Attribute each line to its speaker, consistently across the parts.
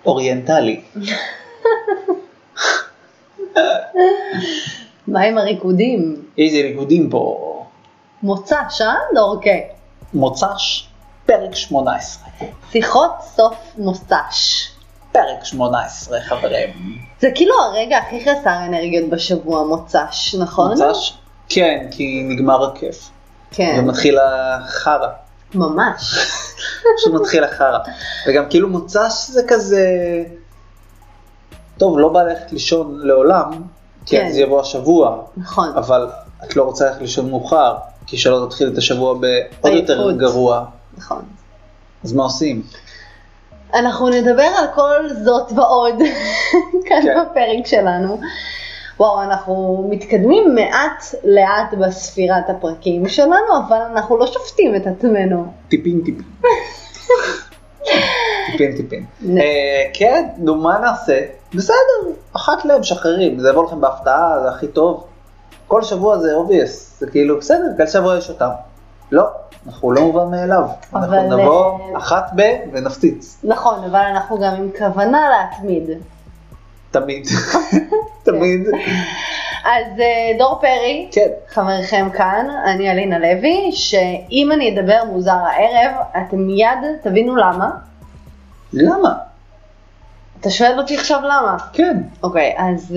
Speaker 1: אוריינטלי.
Speaker 2: מה עם הריקודים?
Speaker 1: איזה ריקודים פה?
Speaker 2: מוצ"ש, דורקה?
Speaker 1: מוצ"ש, פרק 18.
Speaker 2: שיחות סוף מוצ"ש.
Speaker 1: פרק 18, חברים.
Speaker 2: זה כאילו הרגע הכי חסר אנרגיות בשבוע, מוצ"ש, נכון?
Speaker 1: מוצ"ש? כן, כי נגמר הכיף.
Speaker 2: כן.
Speaker 1: ומתחיל החרא.
Speaker 2: ממש.
Speaker 1: פשוט מתחיל החרא. וגם כאילו מוצ"ש זה כזה... טוב, לא בא ללכת לישון לעולם, כי
Speaker 2: כן.
Speaker 1: זה יבוא השבוע.
Speaker 2: נכון.
Speaker 1: אבל את לא רוצה ללכת לישון מאוחר, כי שלא תתחיל את השבוע בעוד יותר גרוע.
Speaker 2: נכון.
Speaker 1: אז מה עושים?
Speaker 2: אנחנו נדבר על כל זאת ועוד כאן
Speaker 1: כן.
Speaker 2: בפרק שלנו. וואו, אנחנו מתקדמים מעט לאט בספירת הפרקים שלנו, אבל אנחנו לא שופטים את עצמנו.
Speaker 1: טיפין. טיפין. כן, נו מה נעשה? בסדר, אחת לב, שחררים, זה יבוא לכם בהפתעה, זה הכי טוב. כל שבוע זה obvious, זה כאילו בסדר, כל שבוע יש אותם. לא, אנחנו לא מובן מאליו. אנחנו נבוא אחת ונפציץ.
Speaker 2: נכון, אבל אנחנו גם עם כוונה להתמיד.
Speaker 1: תמיד. תמיד.
Speaker 2: אז דור פרי,
Speaker 1: כן.
Speaker 2: חברכם כאן, אני אלינה לוי, שאם אני אדבר מוזר הערב, אתם מיד תבינו למה.
Speaker 1: למה?
Speaker 2: אתה שואל אותי עכשיו למה?
Speaker 1: כן.
Speaker 2: אוקיי, אז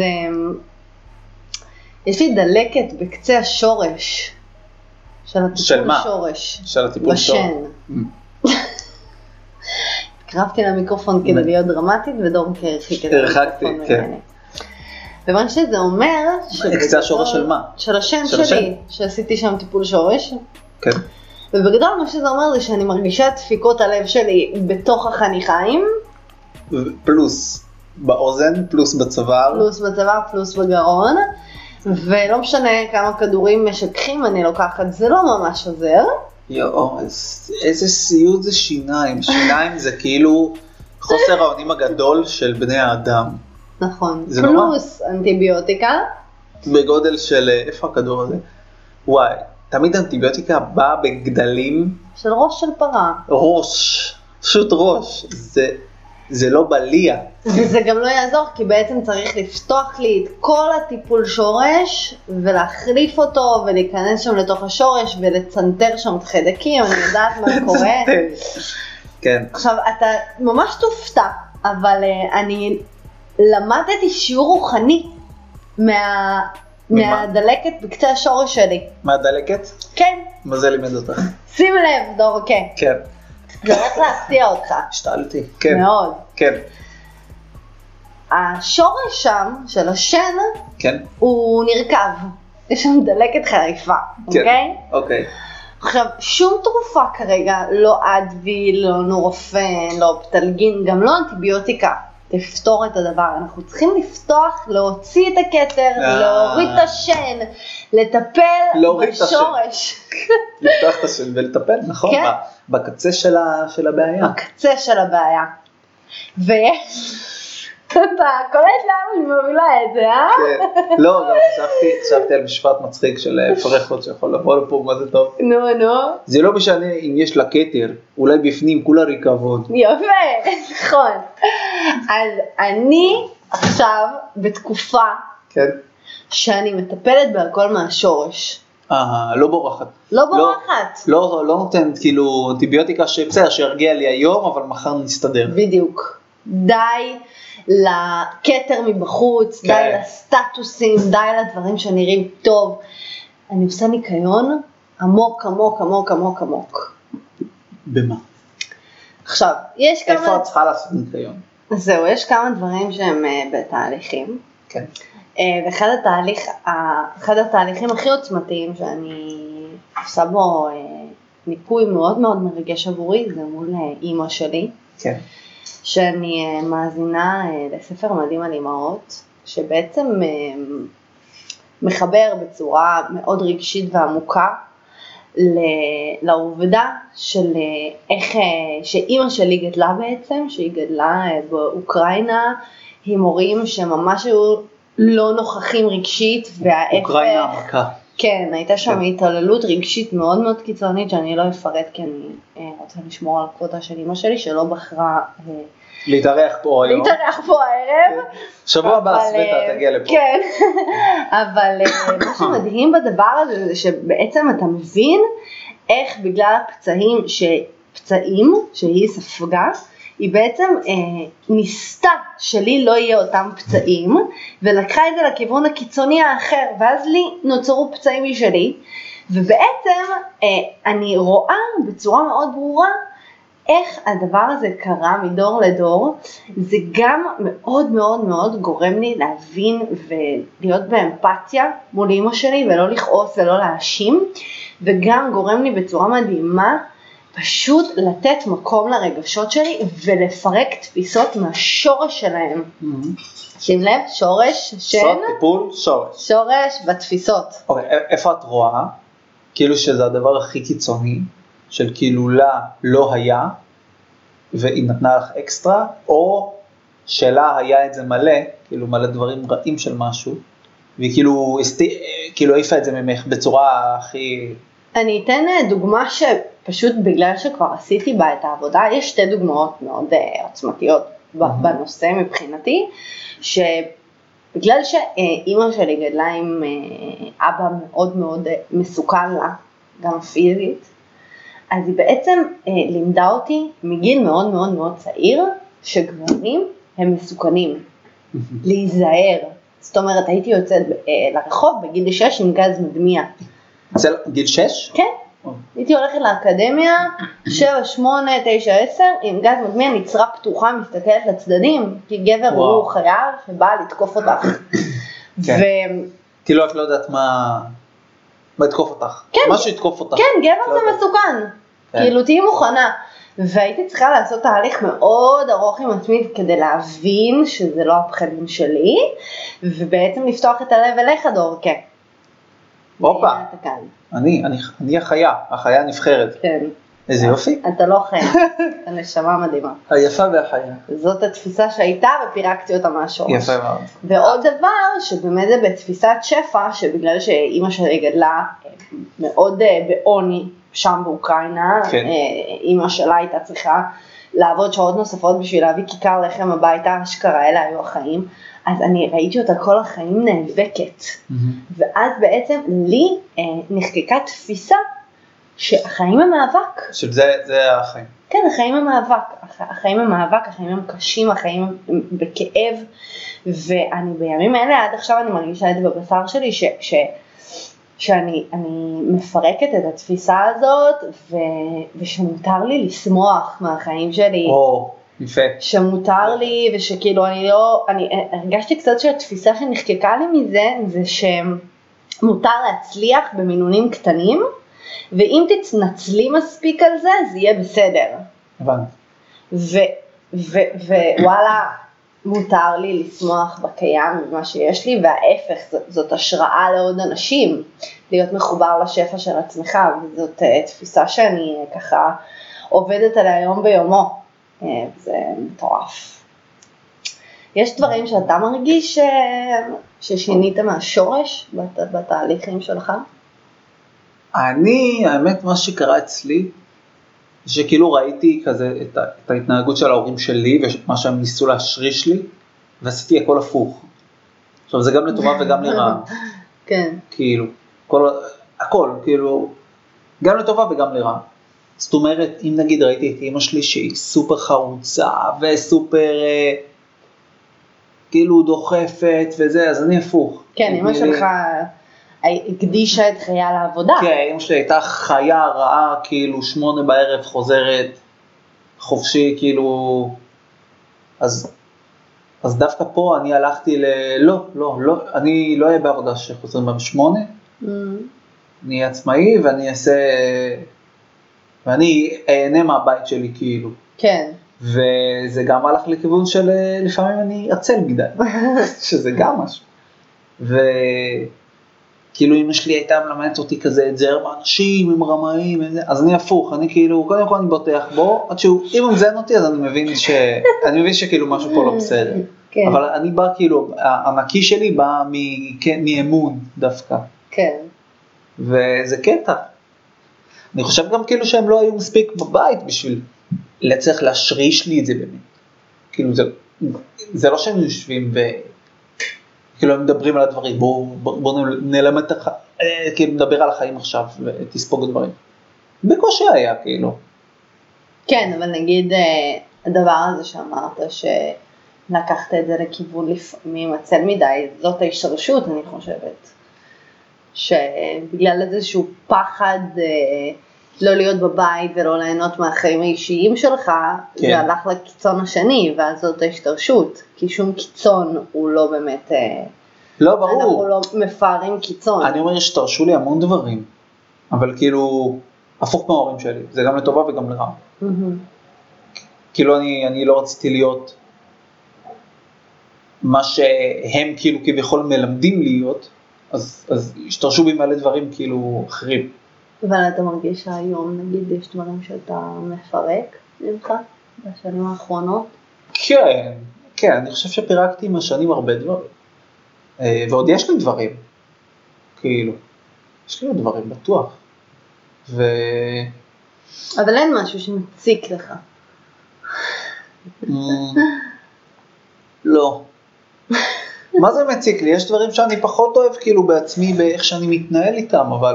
Speaker 2: יש לי דלקת בקצה השורש. של הטיפול שורש.
Speaker 1: של הטיפול שורש.
Speaker 2: בשן. קרבתי למיקרופון כדי להיות דרמטית, ודור הרחיק את המיקרופון ממני. ומה שזה אומר...
Speaker 1: קצה השורש של מה?
Speaker 2: של השן שלי, שעשיתי שם טיפול שורש.
Speaker 1: כן.
Speaker 2: ובגדול מה שזה אומר זה שאני מרגישה את דפיקות הלב שלי בתוך החניכיים.
Speaker 1: פלוס באוזן, פלוס בצוואר.
Speaker 2: פלוס בצוואר, פלוס בגרון. ולא משנה כמה כדורים משככים אני לוקחת, זה לא ממש עוזר.
Speaker 1: יואו, איזה סיוט זה שיניים. שיניים זה כאילו חוסר האונים הגדול של בני האדם.
Speaker 2: נכון. פלוס אנטיביוטיקה. בגודל
Speaker 1: של, איפה הכדור הזה? וואי, תמיד אנטיביוטיקה באה בגדלים.
Speaker 2: של ראש של פרה.
Speaker 1: ראש, פשוט ראש. זה לא בליע.
Speaker 2: וזה גם לא יעזור, כי בעצם צריך לפתוח לי את כל הטיפול שורש, ולהחליף אותו, ולהיכנס שם לתוך השורש, ולצנטר שם את חדקים, אני יודעת מה קורה.
Speaker 1: כן.
Speaker 2: עכשיו, אתה ממש תופתע, אבל אני למדתי שיעור רוחני מהדלקת בקצה השורש שלי.
Speaker 1: מהדלקת?
Speaker 2: כן.
Speaker 1: מה זה לימד אותך?
Speaker 2: שים לב, דור, כן.
Speaker 1: כן.
Speaker 2: זה הולך להפתיע אותך.
Speaker 1: השתלתי, כן.
Speaker 2: מאוד.
Speaker 1: כן.
Speaker 2: השורש שם, של השן,
Speaker 1: כן.
Speaker 2: הוא נרכב. יש שם דלקת חריפה,
Speaker 1: כן.
Speaker 2: אוקיי?
Speaker 1: אוקיי.
Speaker 2: עכשיו, שום תרופה כרגע, לא אדוויל, לא נורופן, לא פטלגין, גם לא אנטיביוטיקה, תפתור את הדבר. אנחנו צריכים לפתוח, להוציא את הכתר, להוריד את השן, לטפל בשורש.
Speaker 1: לפתוח את השן ולטפל, נכון?
Speaker 2: כן.
Speaker 1: בקצה של הבעיה.
Speaker 2: בקצה של הבעיה. אתה קולט למה אני מובילה את זה,
Speaker 1: כן. לא, גם חשבתי על משפט מצחיק של פרחות שיכול לבוא לפה, מה זה טוב.
Speaker 2: נו.
Speaker 1: זה לא משנה אם יש לה כתר, אולי בפנים כולה ריקבון.
Speaker 2: יפה, נכון. אז אני עכשיו בתקופה שאני מטפלת בהכל מהשורש.
Speaker 1: לא בורחת.
Speaker 2: לא בורחת.
Speaker 1: לא נותנת כאילו אנטיביוטיקה שבסדר, שירגיע לי היום, אבל מחר נסתדר.
Speaker 2: בדיוק. די לכתר מבחוץ, די לסטטוסים, די לדברים שנראים טוב. אני עושה ניקיון עמוק.
Speaker 1: במה?
Speaker 2: עכשיו, יש כמה...
Speaker 1: איפה את צריכה לעשות ניקיון?
Speaker 2: זהו, יש כמה דברים שהם בתהליכים.
Speaker 1: כן.
Speaker 2: ואחד התהליכים הכי עוצמתיים שאני עושה בו ניפוי מאוד מאוד מרגש עבורי, זה מול אמא שלי.
Speaker 1: כן.
Speaker 2: שאני מאזינה לספר מדהים על אמהות, שבעצם מחבר בצורה מאוד רגשית ועמוקה לעובדה של איך שאמא שלי גדלה בעצם, שהיא גדלה באוקראינה, עם הורים שממש היו לא נוכחים רגשית, וההפך.
Speaker 1: אוקראינה עמקה.
Speaker 2: כן, הייתה שם התעללות רגשית מאוד מאוד קיצונית, שאני לא אפרט כי אני רוצה לשמור על כבודה של אמא שלי, שלא בחרה
Speaker 1: להתארח פה היום.
Speaker 2: להתארח פה הערב.
Speaker 1: שבוע הבא סווטה תגיע לפה.
Speaker 2: כן, אבל מה שמדהים בדבר הזה זה שבעצם אתה מבין איך בגלל פצעים שהיא ספגה, היא בעצם ניסתה שלי לא יהיה אותם פצעים, ולקחה את זה לכיוון הקיצוני האחר, ואז לי נוצרו פצעים משלי, ובעצם אני רואה בצורה מאוד ברורה, איך הדבר הזה קרה מדור לדור. זה גם מאוד מאוד מאוד גורם לי להבין ולהיות באמפתיה מול אמא שלי, ולא לכעוס ולא להאשים, וגם גורם לי בצורה מדהימה, פשוט לתת מקום לרגשות שלי ולפרק תפיסות מהשורש שלהם. שים לב, שורש,
Speaker 1: סוד, טיפול, שורש.
Speaker 2: שורש בתפיסות.
Speaker 1: אוקיי, איפה את רואה? כאילו שזה הדבר הכי קיצוני, של כאילו לא היה, והיא נתנה לך אקסטרה, או שלה היה את זה מלא, כאילו מלא דברים רעים של משהו, והיא כאילו העיפה את זה ממך בצורה הכי...
Speaker 2: אני אתן דוגמה שפשוט בגלל שכבר עשיתי בה את העבודה, יש שתי דוגמאות מאוד עוצמתיות בנושא מבחינתי, שבגלל שאימא שלי גדלה עם אבא מאוד מאוד מסוכן לה, גם פיזית, אז היא בעצם לימדה אותי מגיל מאוד מאוד מאוד צעיר, שגברים הם מסוכנים, להיזהר. זאת אומרת, הייתי יוצאת לרחוב בגיל 6 עם גז מדמיע.
Speaker 1: זה גיל 6?
Speaker 2: כן. הייתי הולכת לאקדמיה, 7, 8, 9, 10, עם גז מדמיע, נצרה פתוחה, מסתכלת לצדדים, כי גבר הוא חייל שבא לתקוף אותך.
Speaker 1: כאילו את לא יודעת מה יתקוף אותך. מה שיתקוף אותך.
Speaker 2: כן, גבר זה מסוכן. כאילו תהי מוכנה. והייתי צריכה לעשות תהליך מאוד ארוך עם עצמי כדי להבין שזה לא הפחדים שלי, ובעצם לפתוח את הלב אליך דור, כן.
Speaker 1: הופה, אני החיה הנבחרת.
Speaker 2: כן.
Speaker 1: איזה יופי.
Speaker 2: אתה לא חיה, אתה נשמה מדהימה.
Speaker 1: היפה והחיה.
Speaker 2: זאת התפיסה שהייתה ופירקתי אותה מהשורש.
Speaker 1: יפה מאוד.
Speaker 2: ועוד דבר שבאמת זה בתפיסת שפע, שבגלל שאימא שלי גדלה מאוד בעוני שם באוקראינה,
Speaker 1: כן.
Speaker 2: אימא שלה הייתה צריכה לעבוד שעות נוספות בשביל להביא כיכר לחם הביתה, אשכרה, אלה היו החיים. אז אני ראיתי אותה כל החיים נאבקת, ואז בעצם לי נחקקה תפיסה שהחיים הם מאבק.
Speaker 1: שזה החיים.
Speaker 2: כן, החיים הם מאבק, החיים הם מאבק, החיים הם קשים, החיים הם בכאב, ואני בימים אלה, עד עכשיו אני מרגישה את זה בבשר שלי, שאני מפרקת את התפיסה הזאת, ושמותר לי לשמוח מהחיים שלי.
Speaker 1: יפה.
Speaker 2: שמותר לי, ושכאילו אני הרגשתי קצת שהתפיסה שנחקקה לי מזה, זה שמותר להצליח במינונים קטנים, ואם תתנצלי מספיק על זה, זה יהיה בסדר.
Speaker 1: הבנתי.
Speaker 2: ווואלה, מותר לי לשמוח בקיים במה שיש לי, וההפך, זאת השראה לעוד אנשים, להיות מחובר לשפע של עצמך, וזאת תפיסה שאני ככה עובדת עליה יום ביומו. זה מטורף. יש דברים שאתה מרגיש ששינית מהשורש בתהליכים שלך?
Speaker 1: האמת מה שקרה אצלי, שכאילו ראיתי כזה את ההתנהגות של ההורים שלי, ומה שהם ניסו להשריש לי, ועשיתי הכל הפוך. עכשיו זה גם לטובה וגם לרעה.
Speaker 2: כן.
Speaker 1: כאילו, הכל, כאילו, גם לטובה וגם לרעה. זאת אומרת, אם נגיד ראיתי את אמא שלי שהיא סופר חרוצה וסופר כאילו דוחפת וזה, אז אני הפוך.
Speaker 2: כן, אמא שלך הקדישה את חייה לעבודה.
Speaker 1: כן, אמא שלי הייתה חיה רעה, כאילו 8 בערב חוזרת חופשי, כאילו, אז דווקא פה אני הלכתי לא, אני לא אהיה בעבודה שחוזרים ב8, אני עצמאי ואני אהנה מהבית שלי כאילו.
Speaker 2: כן.
Speaker 1: וזה גם הלך לכיוון של לפעמים אני אצל מדי, שזה גם משהו. וכאילו אמא שלי הייתה מלמדת אותי כזה את זרם האנשים, הם רמאים, אז אני הפוך, אני כאילו, קודם כל אני בוטח בו, עד שהוא, אם הוא מזיין אותי אז אני מבין שכאילו משהו פה לא בסדר. כן. אבל אני בא כאילו, הנקי שלי בא מאמון דווקא.
Speaker 2: כן.
Speaker 1: וזה קטע. אני חושב גם כאילו שהם לא היו מספיק בבית בשביל לצריך להשריש לי את זה באמת. כאילו זה לא שהם יושבים וכאילו הם מדברים על הדברים, בואו נלמד את כאילו נדבר על החיים עכשיו ותספוג דברים. בקושי היה כאילו.
Speaker 2: כן, אבל נגיד הדבר הזה שאמרת שלקחת את זה לכיוון לפעמים עצל מדי, זאת ההשתרשות אני חושבת. שבגלל איזשהו פחד לא להיות בבית ולא ליהנות מהחיים האישיים שלך, כן. זה הלך לקיצון השני, ואז זאת ההשתרשות, כי שום קיצון הוא לא באמת,
Speaker 1: לא ברור.
Speaker 2: אנחנו לא מפארים קיצון.
Speaker 1: אני אומר, השתרשו לי המון דברים, אבל כאילו, הפוך מההורים שלי, זה גם לטובה וגם לרע. כאילו אני לא רציתי להיות מה שהם כאילו כביכול מלמדים להיות, אז השתרשו בי מלא דברים כאילו אחרים.
Speaker 2: אבל אתה מרגיש שהיום נגיד יש דברים שאתה מפרק ממך בשנים האחרונות?
Speaker 1: כן, כן, אני חושב שפירקתי עם השנים הרבה דברים. ועוד יש לי דברים, כאילו, יש לי עוד דברים בטוח.
Speaker 2: אבל אין משהו שמציק לך.
Speaker 1: לא. מה זה מציק לי? יש דברים שאני פחות אוהב כאילו בעצמי באיך שאני מתנהל איתם, אבל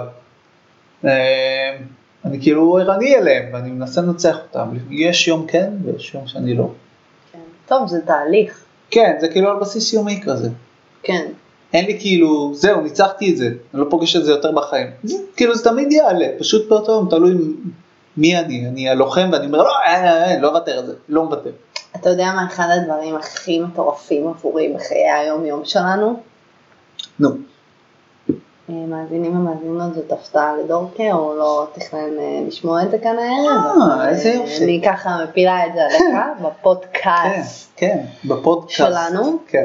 Speaker 1: אני כאילו ערני אליהם ואני מנסה לנצח אותם. יש יום כן ויש יום שאני לא.
Speaker 2: כן. טוב, זה תהליך.
Speaker 1: כן, זה כאילו על בסיס יומי כזה.
Speaker 2: כן.
Speaker 1: אין לי כאילו, זהו, ניצחתי את זה, אני לא פוגש את זה יותר בחיים. כאילו זה תמיד יעלה, פשוט באותו יום, תלוי מי אני הלוחם ואני אומר, לא מוותר את זה, לא מוותר.
Speaker 2: אתה יודע מה אחד הדברים הכי מטורפים עבורי בחיי היום-יום שלנו?
Speaker 1: נו.
Speaker 2: מאזינים ומאזינות זאת הפתעה לדורקה, או לא תכנן לשמוע את זה כאן הערב?
Speaker 1: איזה יופי.
Speaker 2: אני ככה מפילה את זה עליך בפודקאסט.
Speaker 1: כן, בפודקאסט.
Speaker 2: שלנו.
Speaker 1: כן.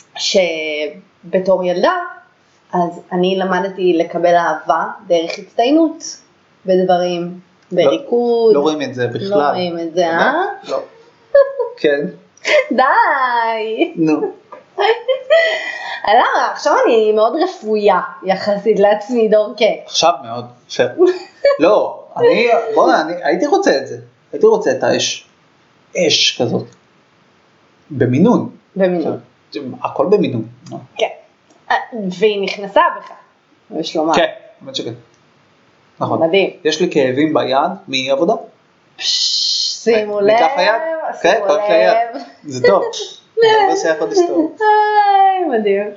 Speaker 2: שבתור ילדה, אז אני למדתי לקבל אהבה דרך הצטיינות בדברים, בריקוד.
Speaker 1: לא רואים את זה בכלל.
Speaker 2: לא רואים את זה,
Speaker 1: לא. כן.
Speaker 2: די.
Speaker 1: נו.
Speaker 2: למה? עכשיו אני מאוד רפויה יחסית לעצמי דורקה.
Speaker 1: עכשיו מאוד, פייר. לא, אני הייתי רוצה את זה. הייתי רוצה את האש. אש כזאת. במינון.
Speaker 2: במינון.
Speaker 1: הכל במינון.
Speaker 2: כן. והיא נכנסה בך. יש לומר.
Speaker 1: כן, באמת שכן. נכון.
Speaker 2: מדהים.
Speaker 1: יש לי כאבים ביד מעבודה.
Speaker 2: שימו לב.
Speaker 1: מכף היד? כן, כף היד. זה טוב. זה לא שייך עוד היסטוריה.
Speaker 2: מדהים.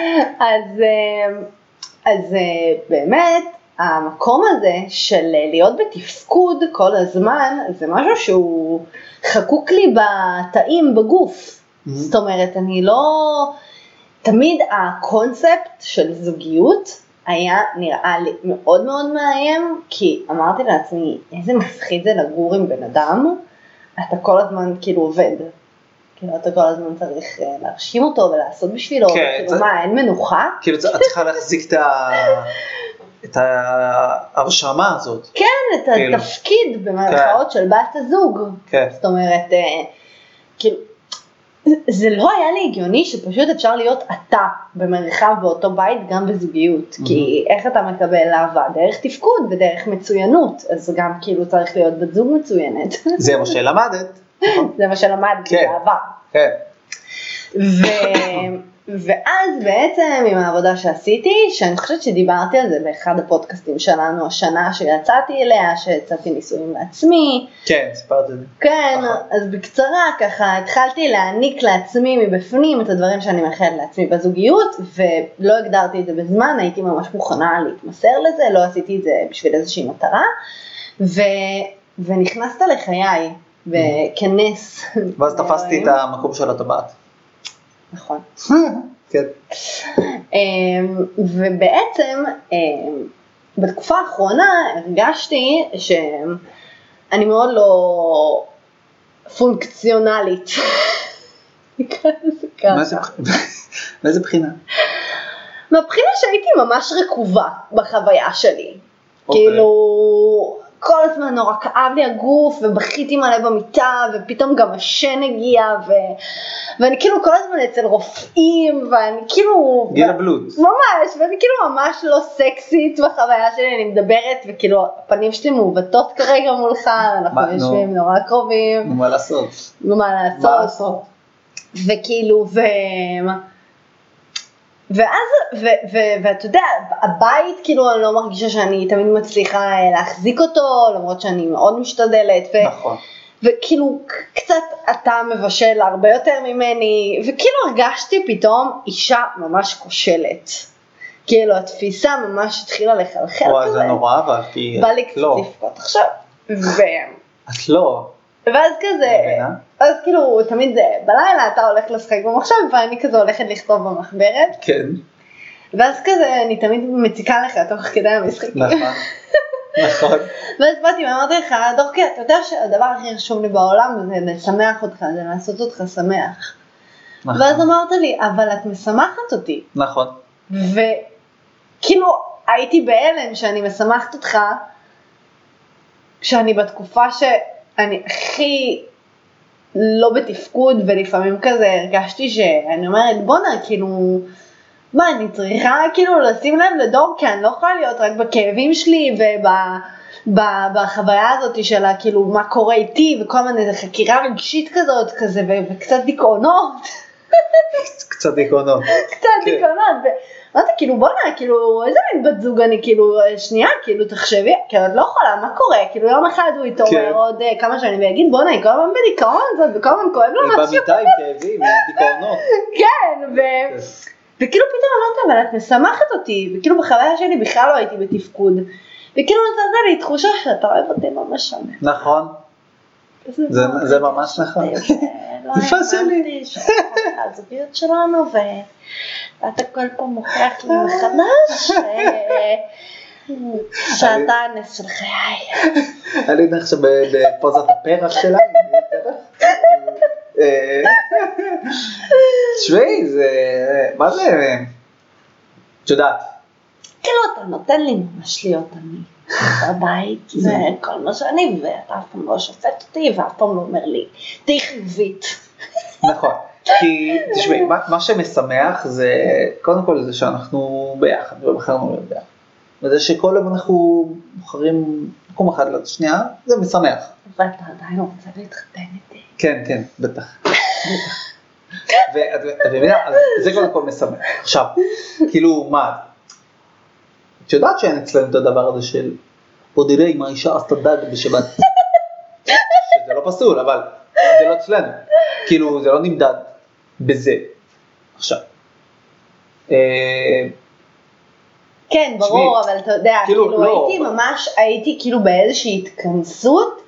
Speaker 2: אז באמת, המקום הזה של להיות בתפקוד כל הזמן, זה משהו שהוא חקוק לי בתאים בגוף. זאת אומרת, אני לא... תמיד הקונספט של זוגיות היה נראה לי מאוד מאוד מאיים, כי אמרתי לעצמי, איזה מפחיד זה לגור עם בן אדם, אתה כל הזמן כאילו עובד. כאילו אתה כל הזמן צריך להרשים אותו ולעשות בשבילו, כאילו מה, אין מנוחה? כאילו
Speaker 1: את צריכה להחזיק את ההרשמה הזאת.
Speaker 2: כן, את התפקיד במרכאות של בת הזוג. זאת אומרת, כאילו, זה לא היה לי הגיוני שפשוט אפשר להיות אתה במרחב באותו בית גם בזוגיות, כי איך אתה מקבל אהבה? דרך תפקוד ודרך מצוינות, אז גם כאילו צריך להיות בת זוג מצוינת.
Speaker 1: זה מה שלמדת.
Speaker 2: זה מה שלמדתי, זה אהבה.
Speaker 1: כן.
Speaker 2: ואז בעצם עם העבודה שעשיתי, שאני חושבת שדיברתי על זה באחד הפודקאסטים שלנו, השנה שיצאתי אליה, שיצאתי ניסויים לעצמי.
Speaker 1: כן, סיפרת את זה.
Speaker 2: כן, אז בקצרה ככה, התחלתי להעניק לעצמי מבפנים את הדברים שאני מאחלת לעצמי בזוגיות, ולא הגדרתי את זה בזמן, הייתי ממש מוכנה להתמסר לזה, לא עשיתי את זה בשביל איזושהי מטרה, ונכנסת לחיי, וכנס.
Speaker 1: ואז תפסתי את המקום של הטבעת.
Speaker 2: נכון.
Speaker 1: כן.
Speaker 2: ובעצם בתקופה האחרונה הרגשתי שאני מאוד לא פונקציונלית.
Speaker 1: מאיזה בחינה?
Speaker 2: מהבחינה שהייתי ממש רקובה בחוויה שלי. כאילו כל הזמן נורא כאב לי הגוף, ובכיתי מלא במיטה, ופתאום גם השן הגיע, ואני כאילו כל הזמן אצל רופאים, ואני כאילו...
Speaker 1: גיל הבלוט.
Speaker 2: ממש, ואני כאילו ממש לא סקסית בחוויה שלי, אני מדברת, וכאילו הפנים שלי מעוותות כרגע מולך, אנחנו יושבים נורא קרובים.
Speaker 1: מה לעשות?
Speaker 2: מה לעשות? וכאילו, ואתה יודע, הבית כאילו אני לא מרגישה שאני תמיד מצליחה להחזיק אותו, למרות שאני מאוד משתדלת,
Speaker 1: נכון.
Speaker 2: וכאילו קצת אתה מבשל הרבה יותר ממני, וכאילו הרגשתי פתאום אישה ממש כושלת, כאילו התפיסה ממש התחילה לחלחל כזה.
Speaker 1: וואי, זה נורא, אבל כי
Speaker 2: בא לי קצת לפקות עכשיו,
Speaker 1: את לא.
Speaker 2: ואז כזה, אז כאילו תמיד בלילה אתה הולך לשחק במחשב, ואני כזה הולכת לכתוב במחברת.
Speaker 1: כן.
Speaker 2: ואז כזה אני תמיד מציקה לך תוך כדי המשחקים.
Speaker 1: נכון, נכון.
Speaker 2: ואז באתי ואמרתי לך, דורקי, אתה יודע שהדבר הכי חשוב לי בעולם זה לשמח אותך, זה לעשות אותך שמח.
Speaker 1: נכון.
Speaker 2: ואז אמרת לי, אבל את משמחת אותי.
Speaker 1: נכון.
Speaker 2: וכאילו הייתי בהלם שאני משמחת אותך, כשאני בתקופה שאני הכי לא בתפקוד, ולפעמים כזה הרגשתי שאני אומרת, בונה, כאילו, מה, אני צריכה כאילו לשים לב לדור, כי אני לא יכולה להיות רק בכאבים שלי, ובחוויה הזאת של כאילו מה קורה איתי, וכל מיני חקירה רגשית כזאת, כזה, וקצת דיכאונות.
Speaker 1: קצת דיכאונות.
Speaker 2: קצת דיכאונות. אמרתי, כאילו, בונה, כאילו, איזה מין בת זוג אני, כאילו, שנייה, כאילו, תחשבי, כאילו, את לא יכולה, מה קורה? כאילו, יום אחד הוא יתעורר עוד כמה שנים, ויגיד, בונה, היא כל הזמן בדיכאון זאת, וכל הזמן כואב לה משהו.
Speaker 1: היא במיטה עם כאבים, עם דיכאונות.
Speaker 2: כן, וכאילו, פתאום אמרתי, אבל את משמחת אותי, וכאילו, בחוויה שלי בכלל לא הייתי בתפקוד, וכאילו, נתת לי תחושה שאתה אוהב אותי ממש שונה.
Speaker 1: נכון. זה ממש נכון.
Speaker 2: יפה שלי. הזוגיות שלנו, ואתה כל פעם מוכיח לי מחדש, שאתה הנס של חיי.
Speaker 1: אני יודע עכשיו בפוזת הפרח שלה. תשמעי, מה זה? את יודעת.
Speaker 2: כאילו אתה נותן לי ממש להיות אני. בבית, זה כל מה שאני, ואתה אף פעם לא שופט אותי, ואף פעם לא אומר לי, תהי חיובית.
Speaker 1: נכון, כי תשמעי, מה שמשמח זה, קודם כל זה שאנחנו ביחד, ובחרנו להיות ביחד. וזה שכל יום אנחנו בוחרים מקום אחד לשנייה, זה משמח.
Speaker 2: אבל אתה עדיין רוצה להתחתן איתי.
Speaker 1: כן, כן, בטח. ואת מבינה, אז זה קודם כל משמח. עכשיו, כאילו, מה? את יודעת שאין אצלנו את הדבר הזה של בוא נראה אם האישה עשתה דג בשבת. שזה לא פסול, אבל זה לא אצלנו. כאילו, זה לא נמדד בזה. עכשיו.
Speaker 2: כן, ברור, אבל אתה יודע, כאילו הייתי ממש, הייתי כאילו באיזושהי התכנסות,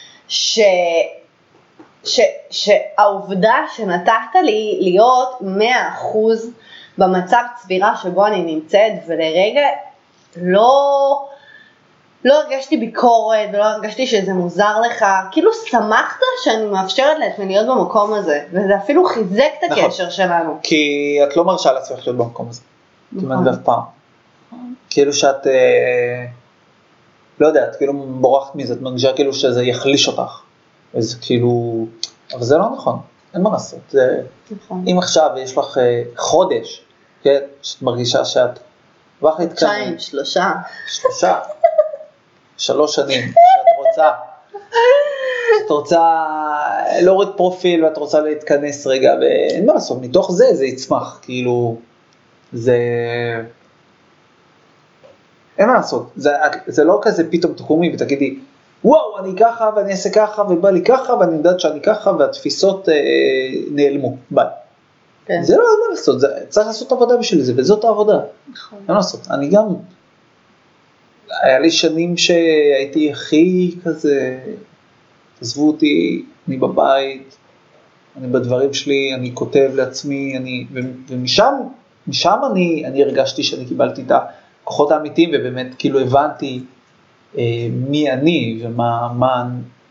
Speaker 2: שהעובדה שנתת לי להיות 100% במצב צבירה שבו אני נמצאת, ולרגע לא הרגשתי ביקורת, ולא הרגשתי שזה מוזר לך, כאילו שמחת שאני מאפשרת לעצמי להיות במקום הזה, וזה אפילו חיזק את הקשר שלנו.
Speaker 1: כי את לא מרשה לעצמך להיות במקום הזה, כמעט ואף פעם. כאילו שאת, לא יודעת, כאילו בורחת מזה, את מרגישה כאילו שזה יחליש אותך, וזה כאילו, אבל זה לא נכון, אין מה לעשות. אם עכשיו יש לך חודש, כן, שאת מרגישה שאת,
Speaker 2: חודשיים,
Speaker 1: 3 שנים, שאת רוצה להוריד פרופיל, ואת רוצה להתכנס רגע, ואין מה לעשות, מתוך זה יצמח, כאילו, זה, אין מה לעשות, זה לא כזה פתאום תקומי ותגידי, וואו, אני ככה ואני אעשה ככה ובא לי ככה ואני יודעת שאני ככה והתפיסות נעלמו, ביי. כן. זה לא מה לעשות, צריך לעשות עבודה בשביל זה וזאת העבודה. נכון. אין מה לעשות, אני גם, היה לי שנים שהייתי הכי כזה, עזבו אותי, אני בבית, אני בדברים שלי, אני כותב לעצמי, ומשם אני הרגשתי שאני קיבלתי את הכוחות האמיתיים ובאמת כאילו הבנתי מי אני ומה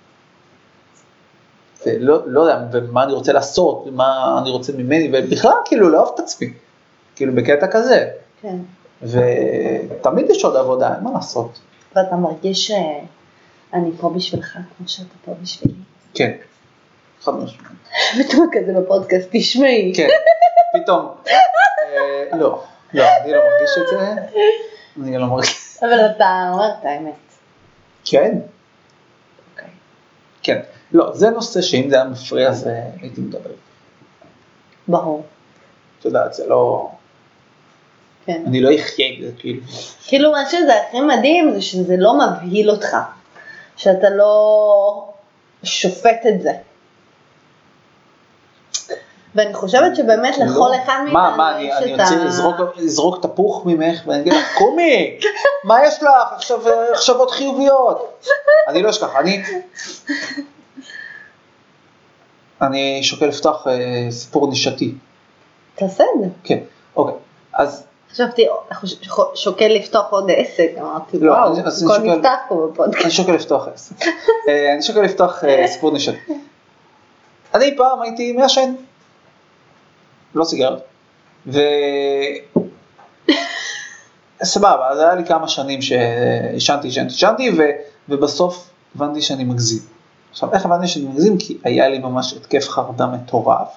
Speaker 1: ולא יודע, ומה אני רוצה לעשות, ומה אני רוצה ממני, ובכלל כאילו לאהוב את עצמי, כאילו בקטע כזה.
Speaker 2: כן.
Speaker 1: ותמיד יש עוד עבודה, אין מה לעשות.
Speaker 2: ואתה מרגיש אני פה בשבילך, כמו שאתה פה בשבילי.
Speaker 1: כן, חד משמעית.
Speaker 2: ותמה כזה בפודקאסט, תשמעי.
Speaker 1: כן, פתאום. לא, אני לא מרגיש את זה. אני לא מרגיש.
Speaker 2: אבל אתה אומר את האמת.
Speaker 1: כן.
Speaker 2: אוקיי.
Speaker 1: כן. לא, זה נושא שאם זה היה מפריע, אז הייתי מדבר.
Speaker 2: ברור.
Speaker 1: אתה יודעת, זה לא...
Speaker 2: כן.
Speaker 1: אני לא אחיה את זה, כאילו.
Speaker 2: כאילו מה שזה הכי מדהים זה שזה לא מבהיל אותך. שאתה לא שופט את זה. ואני חושבת שבאמת לכל אחד מאיתנו
Speaker 1: מה, אני רוצה לזרוק תפוח ממך ואני אגיד לך, קומי, מה יש לך? עכשיו עוד חיוביות. אני לא אשכח, אני שוקל לפתוח סיפור נישתי.
Speaker 2: תעשה את זה.
Speaker 1: כן, אוקיי, אז...
Speaker 2: חשבתי, שוקל לפתוח עוד עסק, אמרתי, וואו, הכל נפתח פה בפודקאסט.
Speaker 1: אני שוקל לפתוח עסק. אני שוקל לפתוח סיפור נישתי. אני פעם הייתי מעשן. לא סיגריות. סבבה, אז היה לי כמה שנים שעישנתי, ובסוף הבנתי שאני מגזים. עכשיו, איך הבנתי שאני מגזים? כי היה לי ממש התקף חרדה מטורף,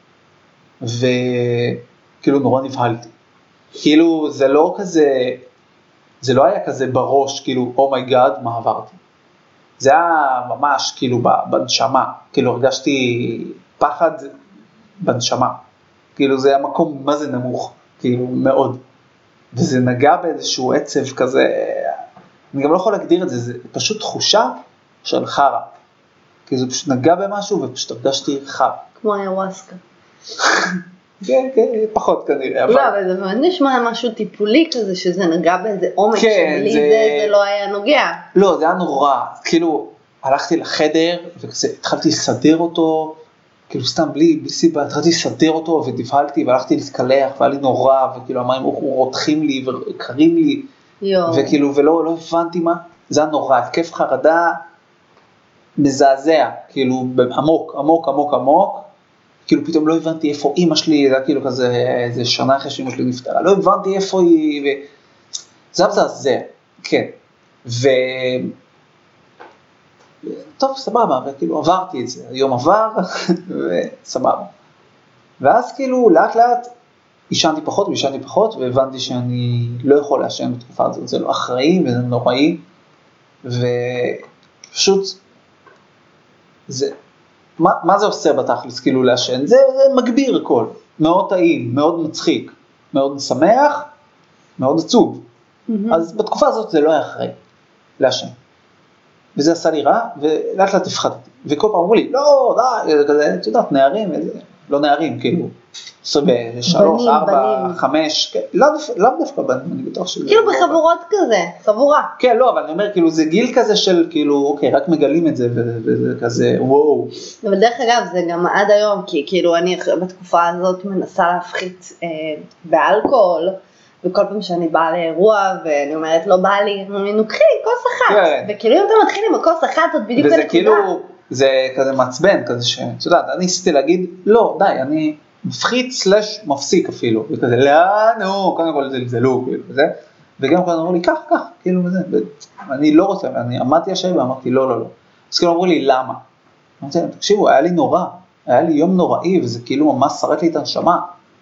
Speaker 1: וכאילו נורא נבהלתי. כאילו זה לא כזה, זה לא היה כזה בראש, כאילו, אומייגאד, מה עברתי. זה היה ממש כאילו בנשמה, כאילו הרגשתי פחד בנשמה. כאילו זה היה מקום מה זה נמוך, כאילו מאוד. וזה נגע באיזשהו עצב כזה, אני גם לא יכול להגדיר את זה, זה פשוט תחושה של חרה. כאילו זה פשוט נגע במשהו ופשוט הרגשתי חר.
Speaker 2: כמו איוואסקה.
Speaker 1: כן, פחות כנראה.
Speaker 2: לא, אבל זה מאוד נשמע משהו טיפולי כזה, שזה נגע באיזה עומק, שבלי זה לא היה נוגע.
Speaker 1: לא, זה היה נורא, כאילו הלכתי לחדר וכזה התחלתי לסדר אותו, כאילו סתם בלי סיבה, התחלתי לסדר אותו ונבהלתי והלכתי להתקלח והיה לי נורא, וכאילו המים רותחים לי וקרים לי, וכאילו ולא הבנתי מה, זה היה נורא, התקף חרדה מזעזע, כאילו עמוק, כאילו פתאום לא הבנתי איפה אמא שלי, זה היה כאילו כזה, איזה שנה אחרי שאמא שלי נפטרה, לא הבנתי איפה היא, זה היה מזעזע, כן, טוב, סבבה, וכאילו עברתי את זה, היום עבר, וסבבה. ואז כאילו לאט לאט עישנתי פחות, והבנתי שאני לא יכול לעשן בתקופה הזאת, זה לא אחראי וזה נוראי, ופשוט, מה זה עושה בתכלס, כאילו לעשן? זה מגביר הכל, מאוד טעים, מאוד מצחיק, מאוד משמח, מאוד עצוב. אז בתקופה הזאת זה לא היה אחראי לעשן. וזה עשה לי רע, ולאט לאט הפחדתי. וכל פעם אמרו לי, לא, די, כזה, את יודעת, נערים, לא נערים, כאילו, 23, 4, 5, לא דווקא בנים, אני בטוח שזה...
Speaker 2: כאילו בחבורות כזה, חבורה.
Speaker 1: כן, לא, אבל אני אומר, כאילו, זה גיל כזה של, כאילו, אוקיי, רק מגלים את זה, וזה כזה, וואו. אבל
Speaker 2: דרך אגב, זה גם עד היום, כי כאילו, אני בתקופה הזאת מנסה להפחית באלכוהול, וכל פעם שאני באה לאירוע, ואני אומרת, לא בא לי, אני נוקחי, כוס אחת, וכאילו אם אתה מתחיל עם הכוס אחת, עוד בדיוק
Speaker 1: וזה כאילו, זה כזה מעצבן, כזה שאת יודעת, אני ניסיתי להגיד, לא, די, אני מפחית סלש מפסיק אפילו, וכזה, לא, קודם כל זה לא, כאילו, וזה, וגם כזה אמרו לי, כך, כאילו, וזה, ואני לא רוצה, אני עמדתי השם ואמרתי, לא, אז כאילו אמרו לי, למה? אמרתי להם, תקשיבו, היה לי נורא, היה לי יום נוראי, וזה כאילו ממש שרק לי את הנשמה,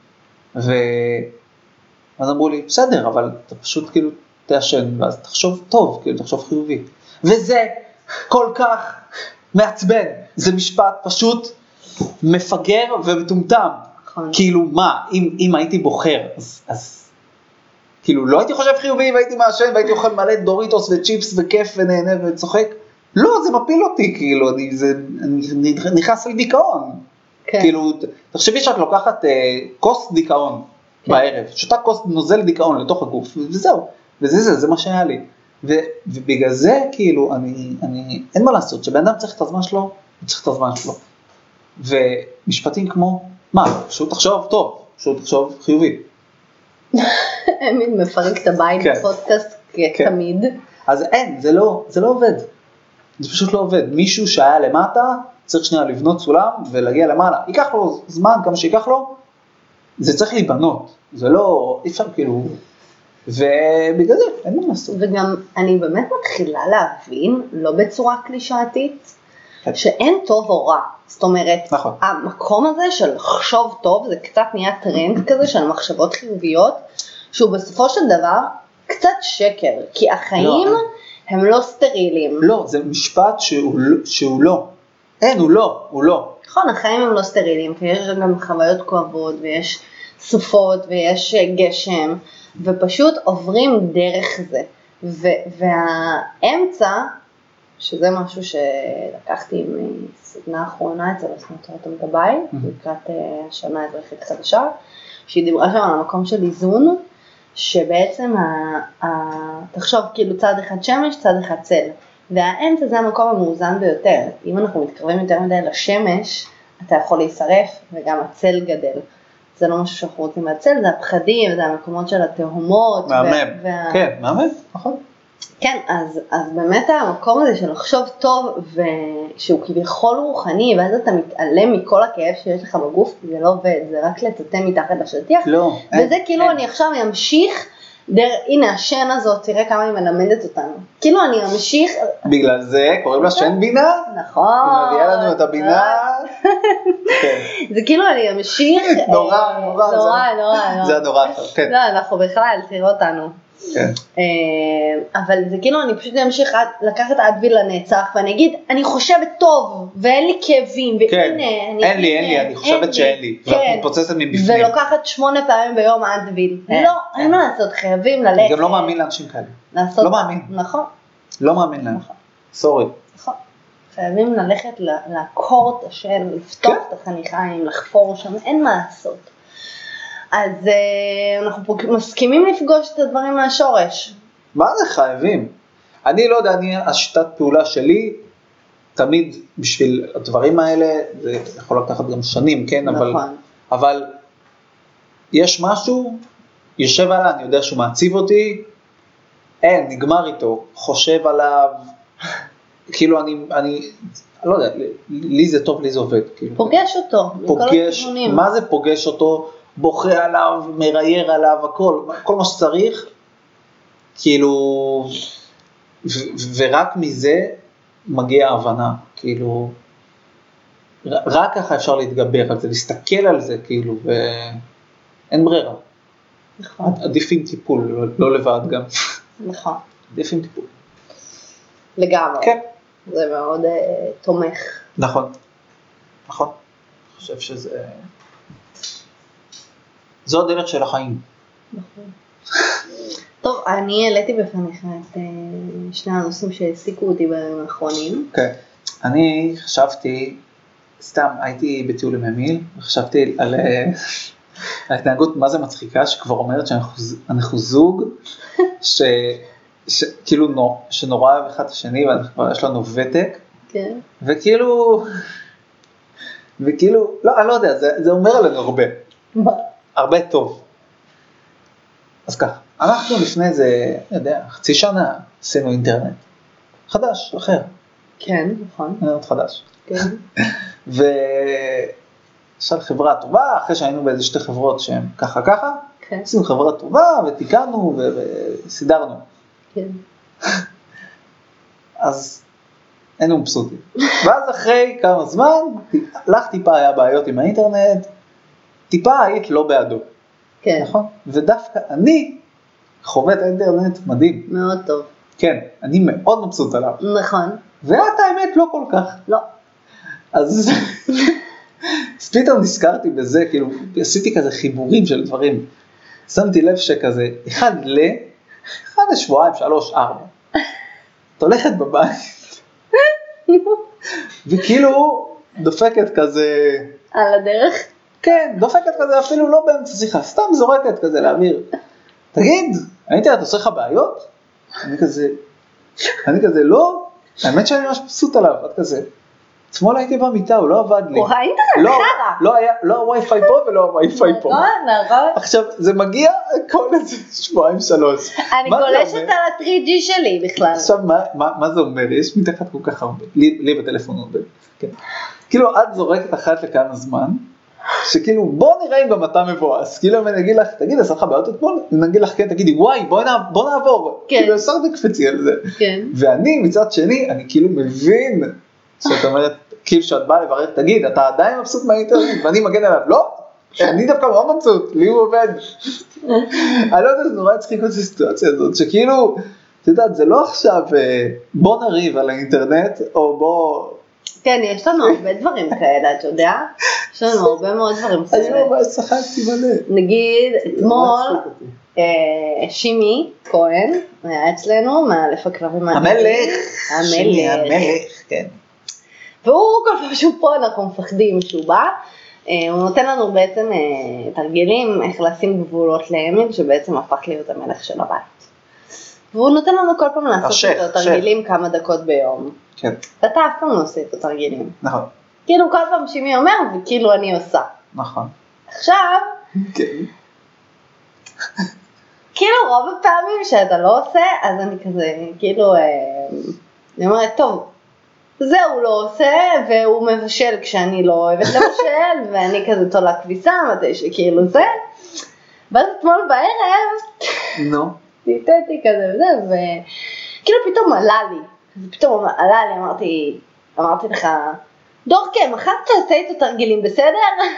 Speaker 1: אז אמרו לי, בסדר, אבל אתה פשוט כאילו תעשן, ואז תחשוב טוב, כאילו תחשוב חיובי. וזה כל כך מעצבן, זה משפט פשוט מפגר ומטומטם. כאילו מה, אם הייתי בוחר, אז כאילו לא הייתי חושב חיובי והייתי מעשן והייתי אוכל מלא דוריטוס וצ'יפס וכיף ונהנה וצוחק. לא, זה מפיל אותי, כאילו, אני נכנס לדיכאון. כאילו, תחשבי שאת לוקחת כוס דיכאון. בערב, שותה כוס נוזל דיכאון לתוך הגוף, וזהו, זה מה שהיה לי, ובגלל זה כאילו, אין מה לעשות, שבן אדם צריך את הזמן שלו, הוא צריך את הזמן שלו, ומשפטים כמו, מה, פשוט תחשוב טוב, פשוט תחשוב חיובי.
Speaker 2: אמין מפרק את הבית בפודקאסט כתמיד.
Speaker 1: אז אין, זה לא עובד, זה פשוט לא עובד, מישהו שהיה למטה, צריך שנייה לבנות סולם ולהגיע למעלה, ייקח לו זמן כמה שיקח לו, זה צריך להיבנות, זה לא, אי אפשר כאילו, ובגלל זה אין מה לעשות.
Speaker 2: וגם אני באמת מתחילה להבין, לא בצורה קלישאתית, שאין טוב או רע. זאת אומרת,
Speaker 1: נכון.
Speaker 2: המקום הזה של לחשוב טוב, זה קצת נהיה טרנד כזה של מחשבות חיוביות, שהוא בסופו של דבר קצת שקר, כי החיים הם לא סטרילים.
Speaker 1: לא, זה משפט שהוא לא. אין, הוא לא.
Speaker 2: נכון, החיים הם לא סטרילים, ויש גם חוויות כואבות, ויש סופות, ויש גשם, ופשוט עוברים דרך זה. והאמצע, שזה משהו שלקחתי מסדנה האחרונה אצל אסנת רותם גבאי, לקראת השנה האזרחית חדשה, שהיא דיברה שם על המקום של איזון, שבעצם תחשוב כאילו צד אחד שמש, צד אחד צל, והאמצע זה המקום המאוזן ביותר. אם אנחנו מתקרבים יותר מדי לשמש, אתה יכול להישרף וגם הצל גדל. זה לא משהו שאנחנו רוצים מהצל, זה הפחדים, זה המקומות של התהומות.
Speaker 1: מהמם, כן, מהמם, נכון.
Speaker 2: כן, אז באמת המקום הזה של לחשוב טוב, שהוא כביכול רוחני, ואז אתה מתעלם מכל הכאב שיש לך בגוף, זה לא עובד, זה רק לטאטא מתחת לשטיח.
Speaker 1: לא.
Speaker 2: וזה כאילו אני עכשיו אמשיך, הנה השן הזאת, תראה כמה היא מלמדת אותנו. כאילו אני אמשיך.
Speaker 1: בגלל זה קוראים לה שן בינה.
Speaker 2: נכון.
Speaker 1: היא מביאה לנו את הבינה.
Speaker 2: זה כאילו אני אמשיך.
Speaker 1: נורא. זה הנורא.
Speaker 2: לא, אנחנו בכלל, תראו אותנו. אבל זה כאילו אני פשוט אמשיך לקחת אדוויל לנצח ואני אגיד אני חושבת טוב ואין לי כאבים
Speaker 1: והנה אין לי אני חושבת שאין לי ואת מתפוצצת מבפנים
Speaker 2: ולוקחת 8 פעמים ביום אדוויל. לא, אין מה לעשות, חייבים ללכת.
Speaker 1: אני גם לא מאמין לאנשים כאלה, לא מאמין.
Speaker 2: נכון,
Speaker 1: לא מאמין להם, סורי.
Speaker 2: נכון, חייבים ללכת לעקור את השן, לפתוח את החניכיים, לחפור שם, אין מה לעשות. אז אנחנו מסכימים לפגוש את הדברים מהשורש.
Speaker 1: מה זה חייבים? אני לא יודע, השיטת פעולה שלי, תמיד בשביל הדברים האלה, זה יכול לקחת גם שנים, כן?
Speaker 2: נכון.
Speaker 1: אבל יש משהו, יושב עליו, אני יודע שהוא מעציב אותי, אין, נגמר איתו, חושב עליו, כאילו אני לא יודע, לי זה טוב, לי זה עובד.
Speaker 2: פוגש אותו,
Speaker 1: פוגש, מה זה פוגש אותו? בוכה עליו, מרייר עליו, כל מה שצריך, כאילו, ורק מזה מגיע ההבנה, כאילו, רק ככה אפשר להתגבר על זה, להסתכל על זה, כאילו, ואין ברירה.
Speaker 2: נכון.
Speaker 1: עדיף עם טיפול, לא לבד גם.
Speaker 2: נכון.
Speaker 1: עדיף עם טיפול.
Speaker 2: לגמרי.
Speaker 1: כן.
Speaker 2: זה מאוד תומך.
Speaker 1: נכון. נכון. אני חושב שזה... זו הדרך של החיים.
Speaker 2: נכון. טוב, אני העליתי בפניך את שני הנושאים שהעסיקו אותי בימים האחרונים.
Speaker 1: כן. אני חשבתי, סתם הייתי בטיול עם אמיל, וחשבתי על ההתנהגות מה זה מצחיקה, שכבר אומרת שאנחנו זוג, כאילו שנורא אוהב אחד השני, וכבר יש לנו ותק.
Speaker 2: כן. וכאילו,
Speaker 1: לא, אני לא יודע, זה אומר עלינו הרבה.
Speaker 2: מה?
Speaker 1: הרבה טוב. אז כך, אנחנו לפני זה, אני יודע, חצי שנה עשינו אינטרנט. חדש, אחר.
Speaker 2: כן, נכון.
Speaker 1: אינטרנט חדש.
Speaker 2: כן.
Speaker 1: ועכשיו חברה טובה, אחרי שהיינו באיזה שתי חברות שהן ככה,
Speaker 2: כן.
Speaker 1: עשינו חברה טובה ותיקנו וסידרנו.
Speaker 2: כן.
Speaker 1: אז היינו מבסוטים. ואז אחרי כמה זמן, לך טיפה היה בעיות עם האינטרנט, טיפה היית לא בעדו.
Speaker 2: כן.
Speaker 1: נכון? ודווקא אני חווה את האינטרנט מדהים.
Speaker 2: מאוד טוב.
Speaker 1: כן, אני מאוד מבסוט עליו.
Speaker 2: נכון.
Speaker 1: ואת האמת לא כל כך.
Speaker 2: לא.
Speaker 1: אז פתאום נזכרתי בזה, כאילו, עשיתי כזה חיבורים של דברים. שמתי לב שכזה, אחד לשבועיים, 3, 4. את הולכת בבית. וכאילו דופקת כזה.
Speaker 2: על הדרך?
Speaker 1: כן, דופקת כזה אפילו לא באמצע שיחה, סתם זורקת כזה לאוויר. תגיד, האינטרנט עושה לך בעיות? אני כזה לא, האמת שאני ממש מבסוט עליו, עד כזה. אתמול הייתי במיטה, הוא לא עבד לי.
Speaker 2: הוא האינטרנט חרא.
Speaker 1: לא הווי-פיי פה ולא הווי-פיי פה.
Speaker 2: נכון.
Speaker 1: עכשיו, זה מגיע כל איזה 2-3.
Speaker 2: אני גולשת על ה-3G שלי בכלל.
Speaker 1: עכשיו, מה זה אומר? יש מתחת כל כך הרבה. לי בטלפון הרבה. כאילו, את זורקת אחת לכמה זמן, שכאילו בוא נראה אם גם אתה מבואס, כאילו אם אני אגיד לך, תגיד, עשה לך בעיות אתמול, אני אגיד לך כן, תגידי וואי בוא נעבור, כאילו ישר תקפצי על זה, ואני מצד שני, אני כאילו מבין, שאת אומרת, כאילו שאת באה לברר, תגיד, אתה עדיין מבסוט מהאינטרנט, ואני מגן עליו, לא, אני דווקא מאוד מבסוט, לי הוא עובד, אני לא יודע, זה נורא הצחיק את הסיטואציה הזאת, שכאילו, את יודעת, זה לא עכשיו, בוא נריב על האינטרנט, או בוא...
Speaker 2: כן, יש לנו הרבה דברים כאלה, אתה יודע? יש לנו הרבה מאוד דברים כאלה.
Speaker 1: אני לא ממש שחקתי מלא.
Speaker 2: נגיד, אתמול, שימי כהן, היה אצלנו, מאלף הכלבים.
Speaker 1: המלך.
Speaker 2: המלך,
Speaker 1: כן.
Speaker 2: והוא כל פעם שהוא פה, אנחנו מפחדים שהוא בא. הוא נותן לנו בעצם תרגילים, איך לשים גבולות לאמיל, שבעצם הפך להיות המלך של הבית. והוא נותן לנו כל פעם לעשות את התרגילים כמה דקות ביום.
Speaker 1: כן.
Speaker 2: ואתה אף פעם לא עושה את התרגילים.
Speaker 1: נכון.
Speaker 2: כאילו כל פעם שימי אומר, וכאילו אני עושה.
Speaker 1: נכון.
Speaker 2: עכשיו,
Speaker 1: כן.
Speaker 2: כאילו רוב הפעמים שאתה לא עושה, אז אני כזה, כאילו, אני אומרת, טוב, זה הוא לא עושה, והוא מבשל כשאני לא אוהבת לבשל, ואני כזה תולה כביסה, מתי שכאילו זה. ואז אתמול בערב,
Speaker 1: נו.
Speaker 2: ניתתי כזה וזה, וכאילו פתאום עלה לי, אמרתי לך, דורקה, מחר תעשה איתו תרגילים, בסדר?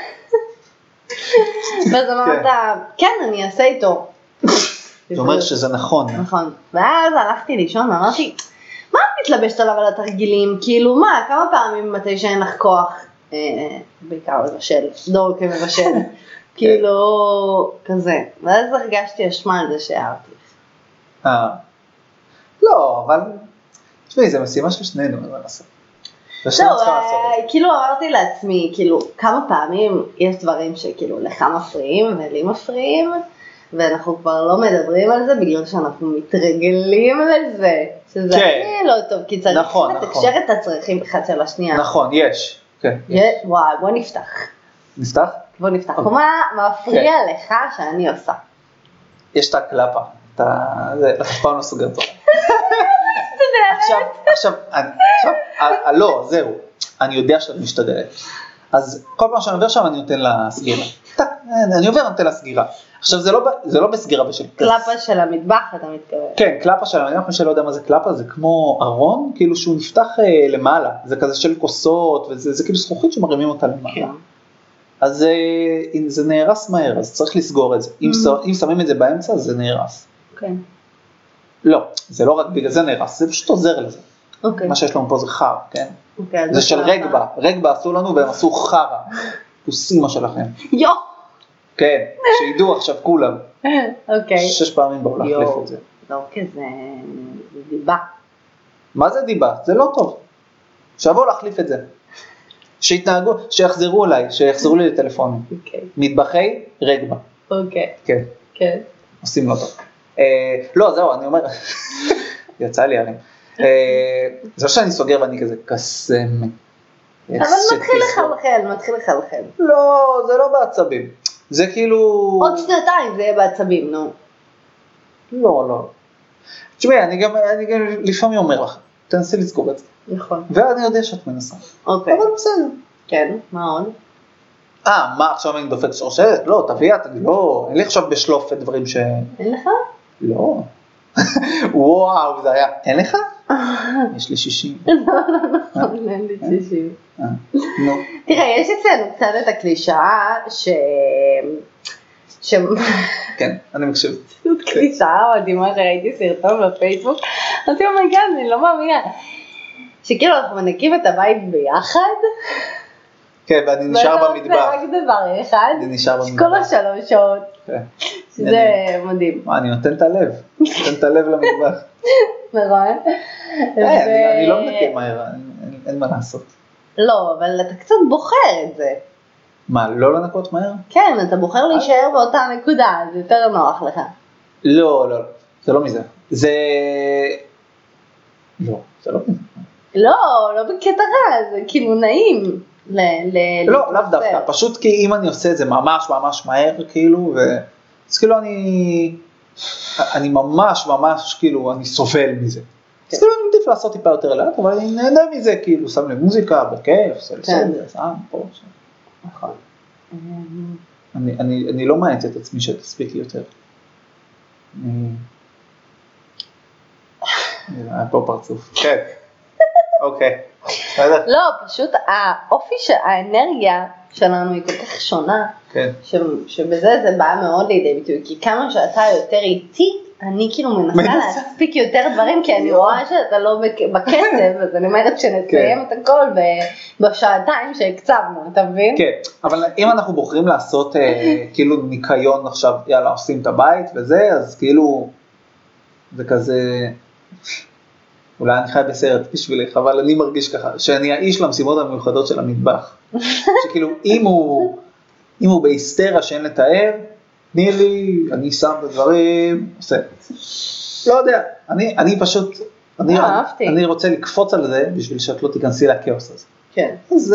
Speaker 2: ואז אמרת, כן, אני אעשה איתו.
Speaker 1: זאת אומרת שזה נכון.
Speaker 2: נכון. ואז הלכתי לישון ואמרתי, מה את מתלבשת עליו על התרגילים? כאילו מה, כמה פעמים מתי שאין לך כוח, בעיקר מבשל, דורקה מבשל, כאילו כזה. ואז הרגשתי אשמה על זה שהערתי.
Speaker 1: לא, אבל תשמעי, זה משימה של שנינו, מה נעשה?
Speaker 2: כאילו אמרתי לעצמי, כאילו כמה פעמים יש דברים שכאילו לך מפריעים ולי מפריעים, ואנחנו כבר לא מדברים על זה בגלל שאנחנו מתרגלים לזה, שזה הכי לא טוב, כי צריך לתקשר את הצרכים אחד של השנייה.
Speaker 1: נכון, יש.
Speaker 2: וואי, בוא נפתח.
Speaker 1: נפתח?
Speaker 2: בוא נפתח. מה מפריע לך שאני עושה?
Speaker 1: יש את הקלפה, זה פעם לא סוגר טוב. עכשיו, לא, זהו, אני יודע שאת משתדלת. אז כל פעם שאני עובר שם אני נותן לה סגירה. אני עובר, אני נותן לה סגירה. עכשיו זה לא בסגירה בשל.
Speaker 2: קלפה של המטבח אתה מתכוון.
Speaker 1: כן, קלפה של המטבח, מי שלא יודע מה זה קלפה, זה כמו ארון, כאילו שהוא נפתח למעלה. זה כזה של כוסות, וזה כאילו זכוכית שמרימים אותה למעלה. אז זה נהרס מהר, אז צריך לסגור את זה. אם שמים את זה באמצע, זה נהרס.
Speaker 2: כן.
Speaker 1: לא, זה לא רק בגלל זה נהרס, זה פשוט עוזר לזה. מה שיש לנו פה זה חר, כן? זה של רגבה, רגבה עשו לנו והם עשו חרה. פוסימה שלכם.
Speaker 2: יו!
Speaker 1: כן, שידעו עכשיו כולם.
Speaker 2: אוקיי.
Speaker 1: 6 פעמים בואו להחליף את זה.
Speaker 2: לא, כזה דיבה.
Speaker 1: מה זה דיבה? זה לא טוב. שבואו להחליף את זה. שיתנהגו, שיחזרו אליי, שיחזרו לי לטלפונים. מטבחי רגבה.
Speaker 2: אוקיי.
Speaker 1: כן.
Speaker 2: כן.
Speaker 1: עושים לא טוב. לא, זהו, אני אומר, יצא לי עליהם. זה לא שאני סוגר ואני כזה קסם.
Speaker 2: אבל מתחיל לחלחל.
Speaker 1: לא, זה לא בעצבים. זה כאילו...
Speaker 2: עוד 2 זה יהיה בעצבים, נו.
Speaker 1: לא. תשמעי, אני גם לפעמים אומר לך, תנסי לזכור את זה.
Speaker 2: נכון.
Speaker 1: ואני יודע שאת מנסה.
Speaker 2: אוקיי.
Speaker 1: אבל בסדר.
Speaker 2: כן, מה עוד?
Speaker 1: מה, עכשיו אני דופק שרשרת? לא, תביאי, לא, אין לי עכשיו בשלוף את דברים ש...
Speaker 2: אין לך?
Speaker 1: לא. וואו, זה היה, אין לך? יש לי 60.
Speaker 2: לא, אין לי 60.
Speaker 1: נו.
Speaker 2: תראה, יש אצלנו קצת את הקלישאה
Speaker 1: כן, אני מקשיב.
Speaker 2: זאת קלישאה מדהימה שראיתי סרטון בפייסבוק, אמרתי, אומייגאד, אני לא מאמינה. שכאילו אנחנו מנקים את הבית ביחד.
Speaker 1: כן, ואני נשאר במטבח.
Speaker 2: זה רק דבר אחד.
Speaker 1: אני נשאר במטבח.
Speaker 2: כל 3 שעות. זה מדהים.
Speaker 1: אני נותן את הלב. נותן את הלב למטבח.
Speaker 2: נכון.
Speaker 1: אני לא מנקה מהר, אין מה לעשות.
Speaker 2: לא, אבל אתה קצת בוחר את זה.
Speaker 1: מה, לא לנקות מהר?
Speaker 2: כן, אתה בוחר להישאר באותה נקודה, זה יותר נוח לך.
Speaker 1: לא, זה לא מזה. זה... לא, זה לא מזה.
Speaker 2: לא בקטע רע, זה כאילו נעים.
Speaker 1: לא, לאו דווקא, פשוט כי אם אני עושה את זה ממש מהר, כאילו, אז כאילו אני ממש כאילו, אני סובל מזה. אז כאילו אני מעדיף לעשות טיפה יותר לאט, אבל אני נהנה מזה, כאילו, שם לי מוזיקה, בכיף, עושה לי סדר, שם, פה, שם.
Speaker 2: נכון.
Speaker 1: אני לא מעט את עצמי שתספיקי יותר. היה פה פרצוף. כן. אוקיי.
Speaker 2: לא, פשוט האופי של האנרגיה שלנו היא כל כך שונה,
Speaker 1: כן.
Speaker 2: שבזה זה בא מאוד לידי ביטוי, כי כמה שאתה יותר איטי, אני כאילו מנסה להספיק יותר דברים, כי אני רואה שאתה לא בקצב, אז אני אומרת שנסיים את הכל בשעתיים שהקצבנו, אתה מבין?
Speaker 1: כן, אבל אם אנחנו בוחרים לעשות כאילו ניקיון עכשיו, יאללה, עושים את הבית וזה, אז כאילו זה כזה, אולי אני חי בסרט בשבילך, אבל אני מרגיש ככה, שאני האיש למשימות המיוחדות של המטבח. שכאילו, אם הוא בהיסטריה שאין לתאר, תני לי, אני שם את הדברים, עושה. לא יודע, אני פשוט, אני רוצה לקפוץ על זה, בשביל שאת לא תיכנסי לכאוס הזה.
Speaker 2: כן.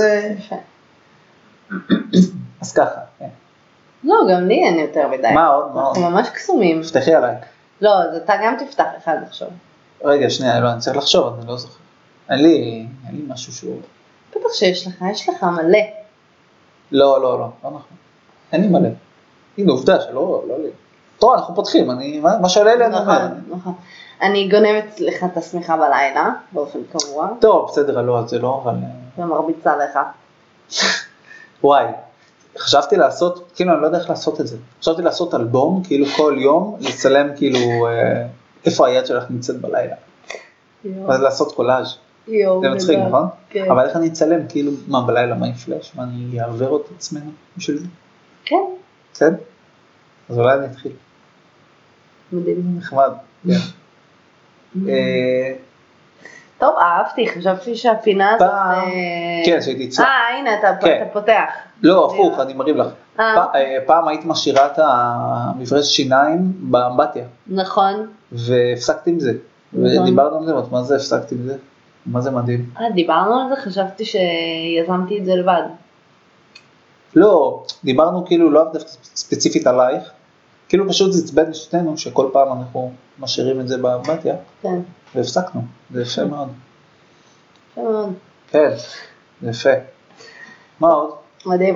Speaker 1: אז ככה, כן.
Speaker 2: לא, גם לי אין יותר מדי.
Speaker 1: מה עוד?
Speaker 2: אנחנו ממש קסומים.
Speaker 1: תפתחי עליי.
Speaker 2: לא, אז אתה גם תפתח אחד לחשוב.
Speaker 1: רגע, שנייה, לא, אני צריך לחשוב, אני לא זוכר. אין לי משהו שהוא...
Speaker 2: בטח שיש לך מלא.
Speaker 1: לא נכון. אין לי מלא. הנה, עובדה שלא, לא לי. טוב, אנחנו פותחים, מה שעולה לי אני אומר.
Speaker 2: נכון. אני גונבת לך את השמיכה בלילה, באופן קבוע.
Speaker 1: טוב, בסדר, לא, זה לא, אבל...
Speaker 2: ומרביצה לך.
Speaker 1: וואי, חשבתי לעשות, כאילו, אני לא יודע איך לעשות את זה. חשבתי לעשות אלבום, כאילו כל יום, לצלם כאילו, איפה היד שלך נמצאת בלילה. אז לעשות קולאז'. זה מצחיק, נכון?
Speaker 2: כן.
Speaker 1: אבל איך אני אצלם, כאילו, מה בלילה, מה עם פלאש? מה, אני אעבר את עצמנו בשביל זה?
Speaker 2: כן.
Speaker 1: כן? אז אולי אני אתחיל.
Speaker 2: מדהים.
Speaker 1: נחמד, כן.
Speaker 2: טוב, אהבתי, חשבתי שהפינה הזאת...
Speaker 1: כן, שהייתי צלח.
Speaker 2: הנה, אתה פותח.
Speaker 1: לא, הפוך, אני מריב לך. פעם היית משאירה את המברש שיניים באמבטיה.
Speaker 2: נכון.
Speaker 1: והפסקתי עם זה. ודיברנו על זה, מה זה הפסקתי עם זה? מה זה מדהים?
Speaker 2: דיברנו על זה, חשבתי שיזמתי את זה לבד.
Speaker 1: לא, דיברנו כאילו לא דווקא ספציפית עלייך, כאילו פשוט זה עצבן לשתינו שכל פעם אנחנו משאירים את זה באמבטיה.
Speaker 2: כן.
Speaker 1: והפסקנו, זה יפה מאוד.
Speaker 2: יפה מאוד.
Speaker 1: כן, זה יפה. מה עוד?
Speaker 2: מדהים.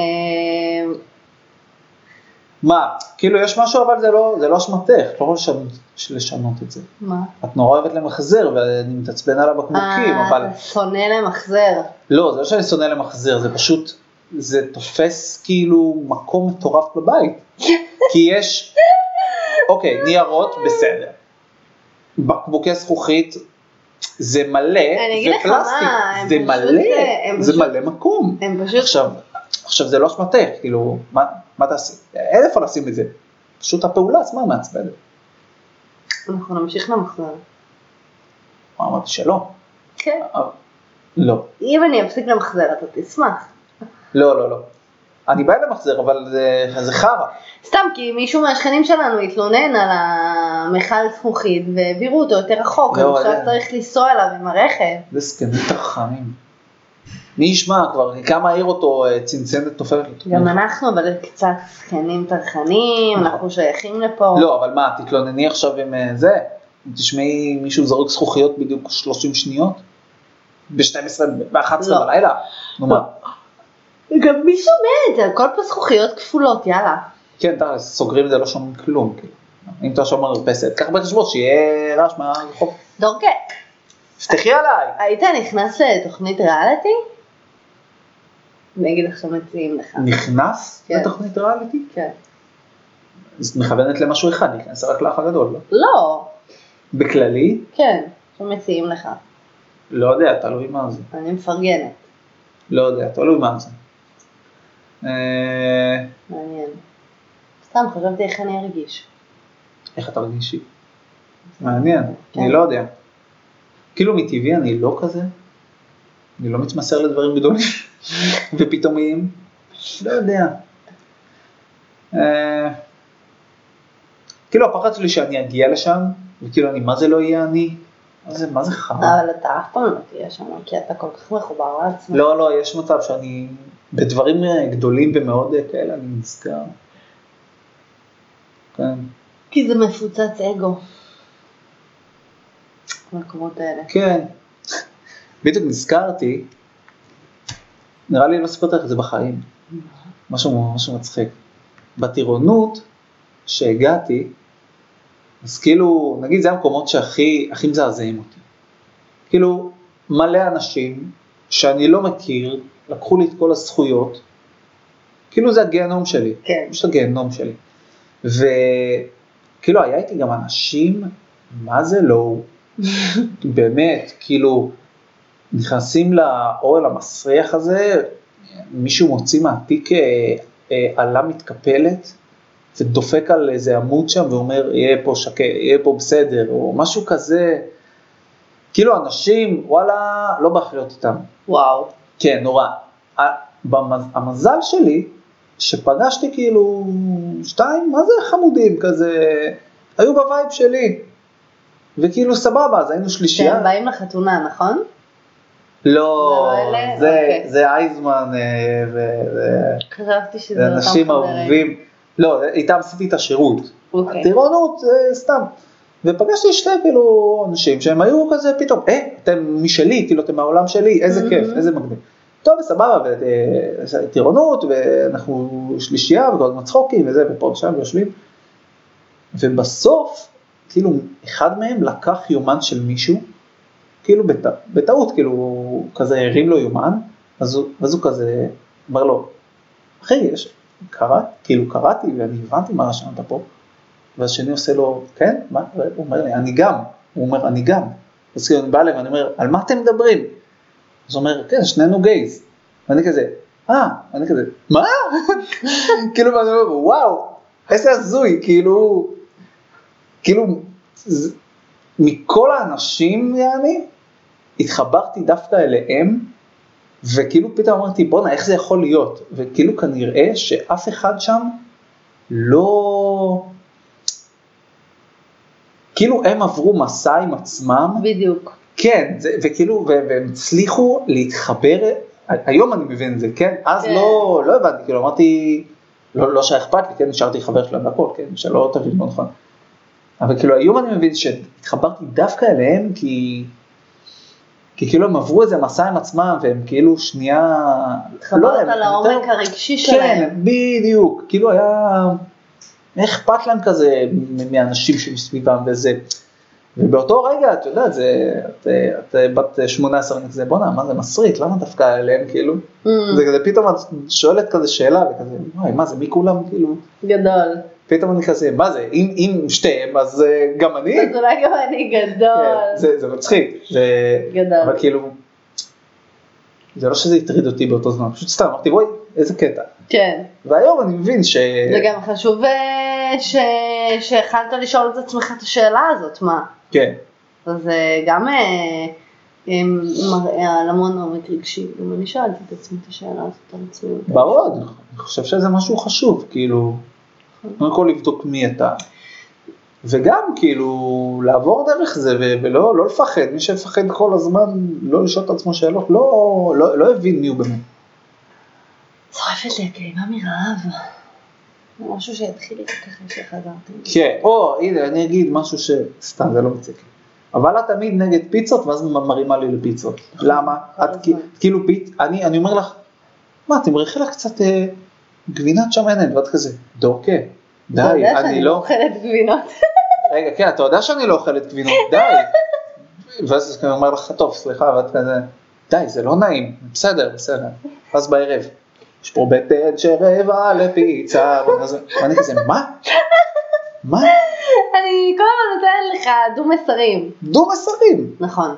Speaker 1: מה? כאילו יש משהו אבל זה לא אשמתך, לא יכול לשנות את זה.
Speaker 2: מה?
Speaker 1: את נורא אוהבת למחזר ואני מתעצבן על הבקבוקים, אבל...
Speaker 2: אתה שונא למחזר.
Speaker 1: לא, זה לא שאני שונא למחזר, זה פשוט, זה תופס כאילו מקום מטורף בבית. כי יש, אוקיי, ניירות בסדר. בקבוקי זכוכית זה מלא, זה פלסטיק, זה מלא, זה מלא מקום. עכשיו זה לא אשמתך, כאילו, מה תעשי? אין איפה לשים את זה. פשוט הפעולה עצמה מעצבנת.
Speaker 2: אנחנו נמשיך למחזר.
Speaker 1: אמרתי שלא.
Speaker 2: כן.
Speaker 1: לא.
Speaker 2: אם אני אפסיק למחזר, אתה תשמח.
Speaker 1: לא. אני בא למחזר, אבל זה חרא.
Speaker 2: סתם, כי מישהו מהשכנים שלנו התלונן על המכל זכוכית, והעבירו אותו יותר רחוק, אז עכשיו צריך לנסוע אליו עם הרכב.
Speaker 1: זה סכנים תרחמים. מי ישמע כבר, כמה העיר אותו צנצנת תופרת?
Speaker 2: גם אנחנו, אבל קצת סכנים תרחנים, אנחנו שייכים לפה.
Speaker 1: לא, אבל מה, תתלונני עכשיו עם זה? תשמעי מישהו זרוק זכוכיות בדיוק 30 שניות? ב-12, ב-11 בלילה? נו מה?
Speaker 2: גם מי שומע את זה, הכל פה זכוכיות כפולות, יאללה.
Speaker 1: כן, סוגרים את זה, לא שומעים כלום. אם אתה שומע מרפסת, קח בחשבון שיהיה רעש מהרחוב.
Speaker 2: דורקה.
Speaker 1: פתחי עליי.
Speaker 2: היית נכנס לתוכנית ריאליטי? אני אגיד עכשיו מציעים לך.
Speaker 1: נכנס לתוכנית ריאליטי?
Speaker 2: כן.
Speaker 1: אז מכוונת למשהו אחד, נכנס רק לאח הגדול, לא?
Speaker 2: לא.
Speaker 1: בכללי?
Speaker 2: כן, שמציעים לך.
Speaker 1: לא יודע, תלוי מה זה.
Speaker 2: אני מפרגנת.
Speaker 1: לא יודע, תלוי מה זה.
Speaker 2: מעניין. סתם, חשבתי איך אני ארגיש.
Speaker 1: איך אתה רגישי? מעניין, אני לא יודע. כאילו מטבעי אני לא כזה. אני לא מתמסר לדברים גדולים ופתאומיים. לא יודע. כאילו הפחד שלי שאני אגיע לשם, וכאילו אני, מה זה לא יהיה אני? מה זה חרא?
Speaker 2: אבל אתה אף פעם לא תהיה שם, כי אתה כל כך מחובר לעצמך.
Speaker 1: לא, יש מצב שאני, בדברים גדולים ומאוד כאלה, אני נזכר. כן.
Speaker 2: כי זה מפוצץ אגו. במקומות האלה.
Speaker 1: כן. בדיוק נזכרתי, נראה לי לא סיפרתי לך את זה בחיים. משהו מצחיק. בטירונות שהגעתי, אז כאילו, נגיד זה המקומות שהכי מזעזעים אותי. כאילו, מלא אנשים שאני לא מכיר, לקחו לי את כל הזכויות, כאילו זה הגיהנום שלי,
Speaker 2: כן.
Speaker 1: יש את הגיהנום שלי. וכאילו היה איתי גם אנשים, מה זה לא, באמת, כאילו, נכנסים לאוהל המסריח הזה, מישהו מוציא מהתיק עלה מתקפלת, ודופק על איזה עמוד שם ואומר, יהיה פה שקט, יהיה פה בסדר, או משהו כזה, כאילו אנשים, וואלה, לא באחריות איתם.
Speaker 2: וואו.
Speaker 1: כן, נורא. המזל שלי, שפגשתי כאילו 2, מה זה חמודים כזה, היו בווייב שלי, וכאילו סבבה, אז היינו שלישייה.
Speaker 2: שהם באים לחתונה, נכון?
Speaker 1: לא,
Speaker 2: אוקיי.
Speaker 1: זה אייזמן,
Speaker 2: חשבתי שזה
Speaker 1: זה
Speaker 2: אותם
Speaker 1: אנשים
Speaker 2: חברים.
Speaker 1: אהובים, לא, איתם עשיתי את השירות,
Speaker 2: אוקיי.
Speaker 1: הטירונות זה סתם, ופגשתי 2 כאילו אנשים שהם היו כזה פתאום, אתם משלי, כאילו אתם מהעולם שלי, איזה כיף, איזה מגניב. טוב, סבבה, וטירונות, ואנחנו שלישייה, וכל הזמן צחוקים, וזה, ופה ושם יושבים, ובסוף, כאילו, אחד מהם לקח יומן של מישהו, כאילו בטעות, כאילו, כזה הרים לו יומן, אז הוא כזה, אמר לו, אחי, כאילו קראתי, ואני הבנתי מה רשמת פה, ואז שני עושה לו, כן? מה? הוא אומר לי, אני גם, הוא אומר, אני גם, אז כאילו אני בא אליו, ואני אומר, על מה אתם מדברים? אז הוא אומר, כן, שנינו גייז, ואני כזה, אני כזה, מה? כאילו, ואני אומר, וואו, איזה הזוי, כאילו, מכל האנשים, התחברתי דווקא אליהם, וכאילו פתאום אמרתי, בוא'נה, איך זה יכול להיות? וכאילו כנראה שאף אחד שם לא... כאילו הם עברו מסע עם עצמם.
Speaker 2: בדיוק.
Speaker 1: כן, וכאילו, והם הצליחו להתחבר, היום אני מבין את זה, כן? אז לא הבנתי, כאילו אמרתי, לא שאכפת לי, כן? נשארתי חבר שלהם והכל, כן? שלא תבין לא נכון. אבל כאילו היום אני מבין שהתחברתי דווקא אליהם, כי כאילו הם עברו איזה מסע עם עצמם, והם כאילו שנייה...
Speaker 2: התחברת לעומק הרגשי שלהם.
Speaker 1: כן, בדיוק, כאילו היה... איך אכפת להם כזה מאנשים שמסביבם וזה... ובאותו רגע, את יודעת, את בת 18, אני כזה, בונה, מה זה מסריט, למה דווקא אליהם, כאילו? זה כזה, פתאום את שואלת כזה שאלה, וכזה, וואי, מה זה, מי כולם, כאילו?
Speaker 2: גדול.
Speaker 1: פתאום אני כזה, מה זה, אם שתיהם, אז גם אני?
Speaker 2: אז אולי גם אני גדול.
Speaker 1: זה מצחיק.
Speaker 2: גדול.
Speaker 1: אבל כאילו, זה לא שזה הטריד אותי באותו זמן, פשוט סתם, אמרתי, בואי, איזה קטע.
Speaker 2: כן.
Speaker 1: והיום אני מבין ש...
Speaker 2: זה גם חשוב שהחלת לשאול את עצמך את השאלה הזאת, מה?
Speaker 1: כן.
Speaker 2: אז גם מראה על המון עומק רגשי, גם אני שאלתי את עצמי את השאלה הזאת על עצמי.
Speaker 1: ברור, אני חושב שזה משהו חשוב, כאילו, קודם כל לבדוק מי אתה, וגם כאילו לעבור דרך זה ולא לפחד, מי שמפחד כל הזמן לא לשאול את עצמו שאלות, לא הבין מי הוא באמת.
Speaker 2: צורפת לי הכאבה מרעב. משהו שהתחיל לי ככה שחזרתי.
Speaker 1: כן, הנה, אני אגיד משהו שסתם, זה לא מציק לי. אבל את תמיד נגד פיצות, ואז מרימה לי לפיצות. למה? את כאילו אני אומר לך, מה, תמריחי לך קצת גבינת שמנת, ואת כזה, דוקה, די, אני לא...
Speaker 2: אתה יודע שאני לא אוכלת גבינות.
Speaker 1: רגע, כן, אתה יודע שאני לא אוכלת גבינות, די. ואז אני אומר לך, טוב, סליחה, ואת כזה, די, זה לא נעים, בסדר. אז בערב. יש פה בטן שרבע לפיצה, ואני כזה, מה?
Speaker 2: אני כל הזמן נותן לך דו-מסרים.
Speaker 1: דו-מסרים?
Speaker 2: נכון.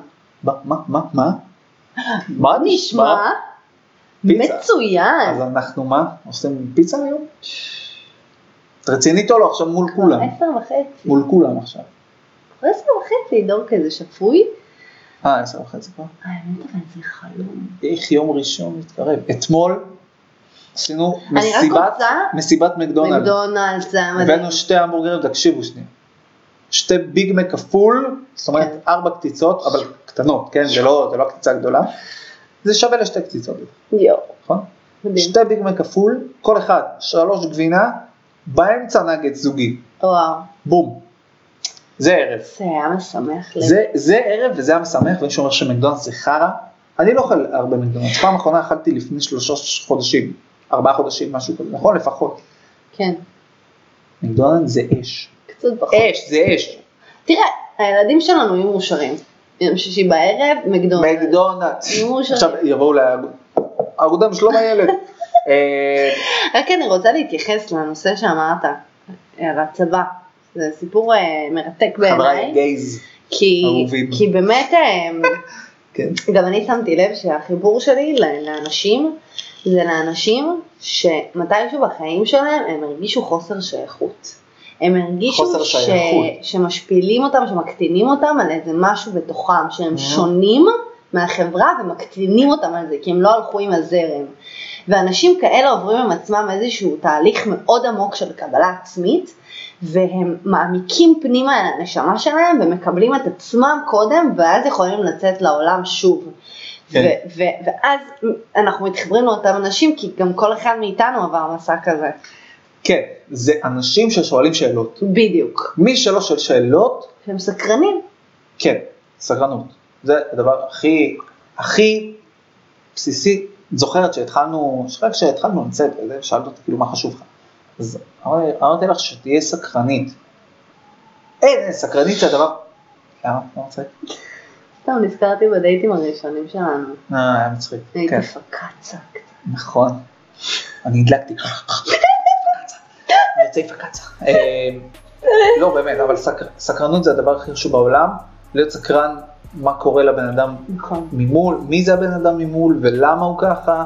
Speaker 1: מה נשמע?
Speaker 2: מצוין.
Speaker 1: אז אנחנו מה? עושים פיצה היום? רצינית או לא? עכשיו מול כולם.
Speaker 2: 10:30.
Speaker 1: מול כולם עכשיו.
Speaker 2: 10:30, דור כזה שפוי.
Speaker 1: 10:30 כבר.
Speaker 2: האמת אבל זה חלום.
Speaker 1: איך יום ראשון מתקרב. אתמול עשינו מסיבת מקדונלדס.
Speaker 2: מקדונלדס, זה מדהים.
Speaker 1: הבאנו 2 המבורגרים, תקשיבו שנייה. 2 ביג מק כפול, זאת אומרת 4 קציצות, אבל קטנות, כן? זה לא קציצה גדולה. זה שווה ל2 קציצות.
Speaker 2: יו.
Speaker 1: נכון? 2 ביג מק כפול, כל אחד 3 גבינה, באמצע נגד זוגי.
Speaker 2: וואו.
Speaker 1: בום. זה ערב.
Speaker 2: זה היה משמח.
Speaker 1: זה ערב וזה היה משמח, ואני שאומר שמקדונלדס זה חרה. אני לא אוכל הרבה מקדונלדס. פעם אחרונה אכלתי לפני 3 חודשים. 4 חודשים, משהו כזה, נכון? לפחות.
Speaker 2: כן.
Speaker 1: מקדונלד זה אש.
Speaker 2: קצת פחות.
Speaker 1: אש, זה אש.
Speaker 2: תראה, הילדים שלנו יהיו מאושרים. יום שישי בערב, מקדונלד.
Speaker 1: מקדונלד.
Speaker 2: יהיו מאושרים.
Speaker 1: עכשיו יבואו לאגודה משלום הילד.
Speaker 2: רק אני רוצה להתייחס לנושא שאמרת, על הצבא. זה סיפור מרתק בעיניי.
Speaker 1: חבריי גייז.
Speaker 2: כי באמת,
Speaker 1: כן.
Speaker 2: גם אני שמתי לב שהחיבור שלי לאנשים, זה לאנשים שמתישהו בחיים שלהם הם הרגישו חוסר שייכות. הם הרגישו שמשפילים אותם, שמקטינים אותם על איזה משהו בתוכם, שהם שונים מהחברה ומקטינים אותם על זה, כי הם לא הלכו עם הזרם. ואנשים כאלה עוברים עם עצמם איזשהו תהליך מאוד עמוק של קבלה עצמית, והם מעמיקים פנימה על הנשמה שלהם, ומקבלים את עצמם קודם, ואז יכולים לצאת לעולם שוב. כן. ואז אנחנו מתחברים לאותם אנשים, כי גם כל אחד מאיתנו עבר מסע כזה.
Speaker 1: כן, זה אנשים ששואלים שאלות.
Speaker 2: בדיוק.
Speaker 1: מי שלא שואל שאלות?
Speaker 2: שהם סקרנים.
Speaker 1: כן, סקרנות. זה הדבר הכי בסיסי. זוכרת שהתחלנו לצאת, שאלת אותי כאילו מה חשוב לך. אז אמרתי לך שתהיה סקרנית. אין, סקרנית זה הדבר... למה? לא מצחיק?
Speaker 2: סתם, נזכרתי בדייטים הראשונים שלנו.
Speaker 1: היה מצחיק.
Speaker 2: הייתי פקצה.
Speaker 1: נכון. אני הדלקתי. אני יוצא פקצה. לא, באמת, אבל סקרנות זה הדבר הכי חשוב בעולם. להיות סקרן מה קורה לבן אדם ממול, מי זה הבן אדם ממול ולמה הוא ככה.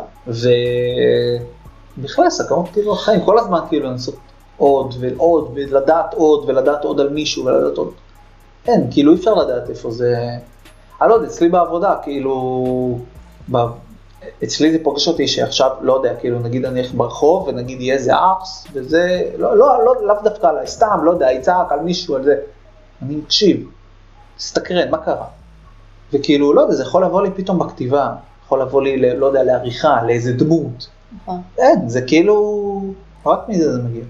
Speaker 1: ובכלל סקרנות כאילו החיים, כל הזמן כאילו לנסות עוד ועוד ולדעת עוד ולדעת עוד על מישהו ולדעת עוד. אין, כאילו אי אפשר לדעת איפה זה, אני לא יודע, אצלי בעבודה, כאילו, אצלי זה פוגש אותי שעכשיו, לא יודע, כאילו נגיד אני הולך ברחוב ונגיד יהיה איזה ארס, וזה, לא דווקא עליי, סתם, לא יודע, יצעק על מישהו על זה, אני מקשיב, תסתקרן, מה קרה? וכאילו, לא יודע, זה יכול לבוא לי פתאום בכתיבה, יכול לבוא לי, לא יודע, לעריכה, לאיזה דמות. אין, זה כאילו, רק מזה זה מגיע.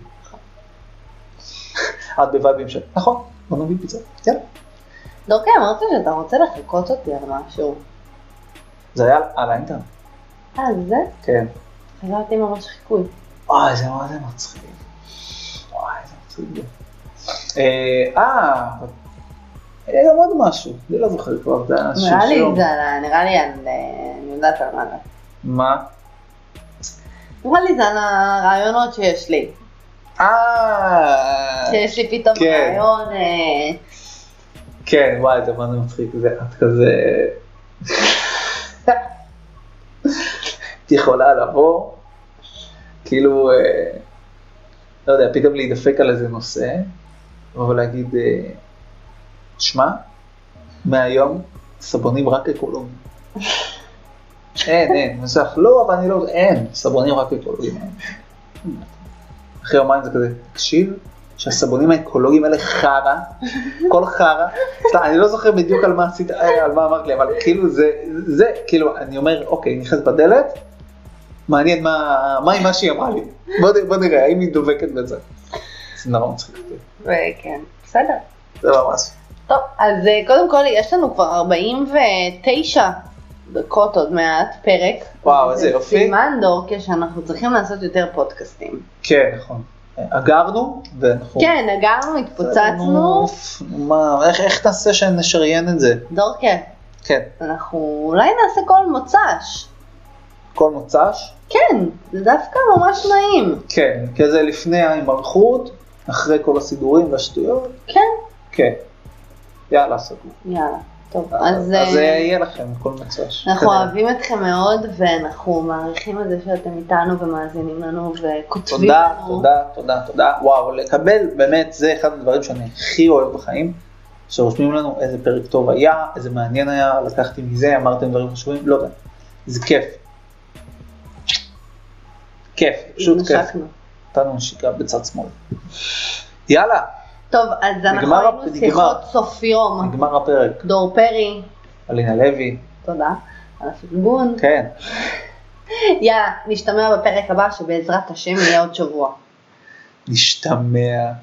Speaker 1: את בווייבים של, נכון, בוא נביא פיצה, יאללה.
Speaker 2: דורקי, אמרת שאתה רוצה לחכות אותי על משהו.
Speaker 1: זה היה על האינטרנט.
Speaker 2: זה?
Speaker 1: כן.
Speaker 2: חזרתי ממש חיקוי.
Speaker 1: זה מה זה מצחיק. זה מצחיק. היה גם עוד משהו, אני לא זוכר כבר, זה היה
Speaker 2: נראה לי, אני יודעת על מה זה.
Speaker 1: מה?
Speaker 2: נראה לי זה על הרעיונות שיש לי. שיש לי פתאום רעיון.
Speaker 1: כן, וואי, זה מה זה מצחיק, את כזה... את יכולה לבוא, כאילו, לא יודע, פתאום להידפק על איזה נושא, ולהגיד, שמע, מהיום סבונים רק אקולוגיים. אין, נוסח, לא, אבל אני לא, אין, סבונים רק אקולוגיים. אחרי יומיים זה כזה, תקשיב, שהסבונים האקולוגיים האלה חרה, כל חרה, אני לא זוכר בדיוק על מה אמרת לי, אבל כאילו זה, כאילו, אני אומר, אוקיי, נכנס בדלת, מעניין מה עם מה שהיא אמרה לי, בוא נראה, האם היא דובקת בזה. זה נורא מצחיק אותי.
Speaker 2: וכן, בסדר.
Speaker 1: זה ממש.
Speaker 2: טוב, אז קודם כל יש לנו כבר 49 דקות עוד מעט, פרק.
Speaker 1: וואו, איזה יופי.
Speaker 2: סימן דורקי שאנחנו צריכים לעשות יותר פודקאסטים.
Speaker 1: כן, נכון. אגרנו, ואנחנו...
Speaker 2: כן, אגרנו, התפוצצנו.
Speaker 1: איך נעשה שנשריין את זה?
Speaker 2: דורקי.
Speaker 1: כן.
Speaker 2: אנחנו אולי נעשה כל מוצ"ש.
Speaker 1: כל מוצ"ש?
Speaker 2: כן, זה דווקא ממש נעים.
Speaker 1: כן, כזה לפני ההימרכות, אחרי כל הסידורים והשטויות.
Speaker 2: כן.
Speaker 1: כן. יאללה, סגור.
Speaker 2: יאללה. טוב,
Speaker 1: אז יהיה לכם כל מוצ"ש.
Speaker 2: אנחנו אוהבים אתכם מאוד, ואנחנו מעריכים את זה שאתם איתנו ומאזינים לנו וכותבים לנו.
Speaker 1: תודה. וואו, לקבל, באמת, זה אחד הדברים שאני הכי אוהב בחיים, שרושמים לנו איזה פרק טוב היה, איזה מעניין היה, לקחתי מזה, אמרתם דברים חשובים, לא יודע. זה כיף. כיף, פשוט כיף. נתנו נשיקה בצד שמאל. יאללה.
Speaker 2: טוב, אז אנחנו היינו שיחות סוף יום.
Speaker 1: נגמר הפרק.
Speaker 2: דור פרי.
Speaker 1: אלינה לוי.
Speaker 2: תודה. על הפרגון.
Speaker 1: כן.
Speaker 2: יאללה, נשתמע בפרק הבא שבעזרת השם יהיה עוד שבוע.
Speaker 1: נשתמע.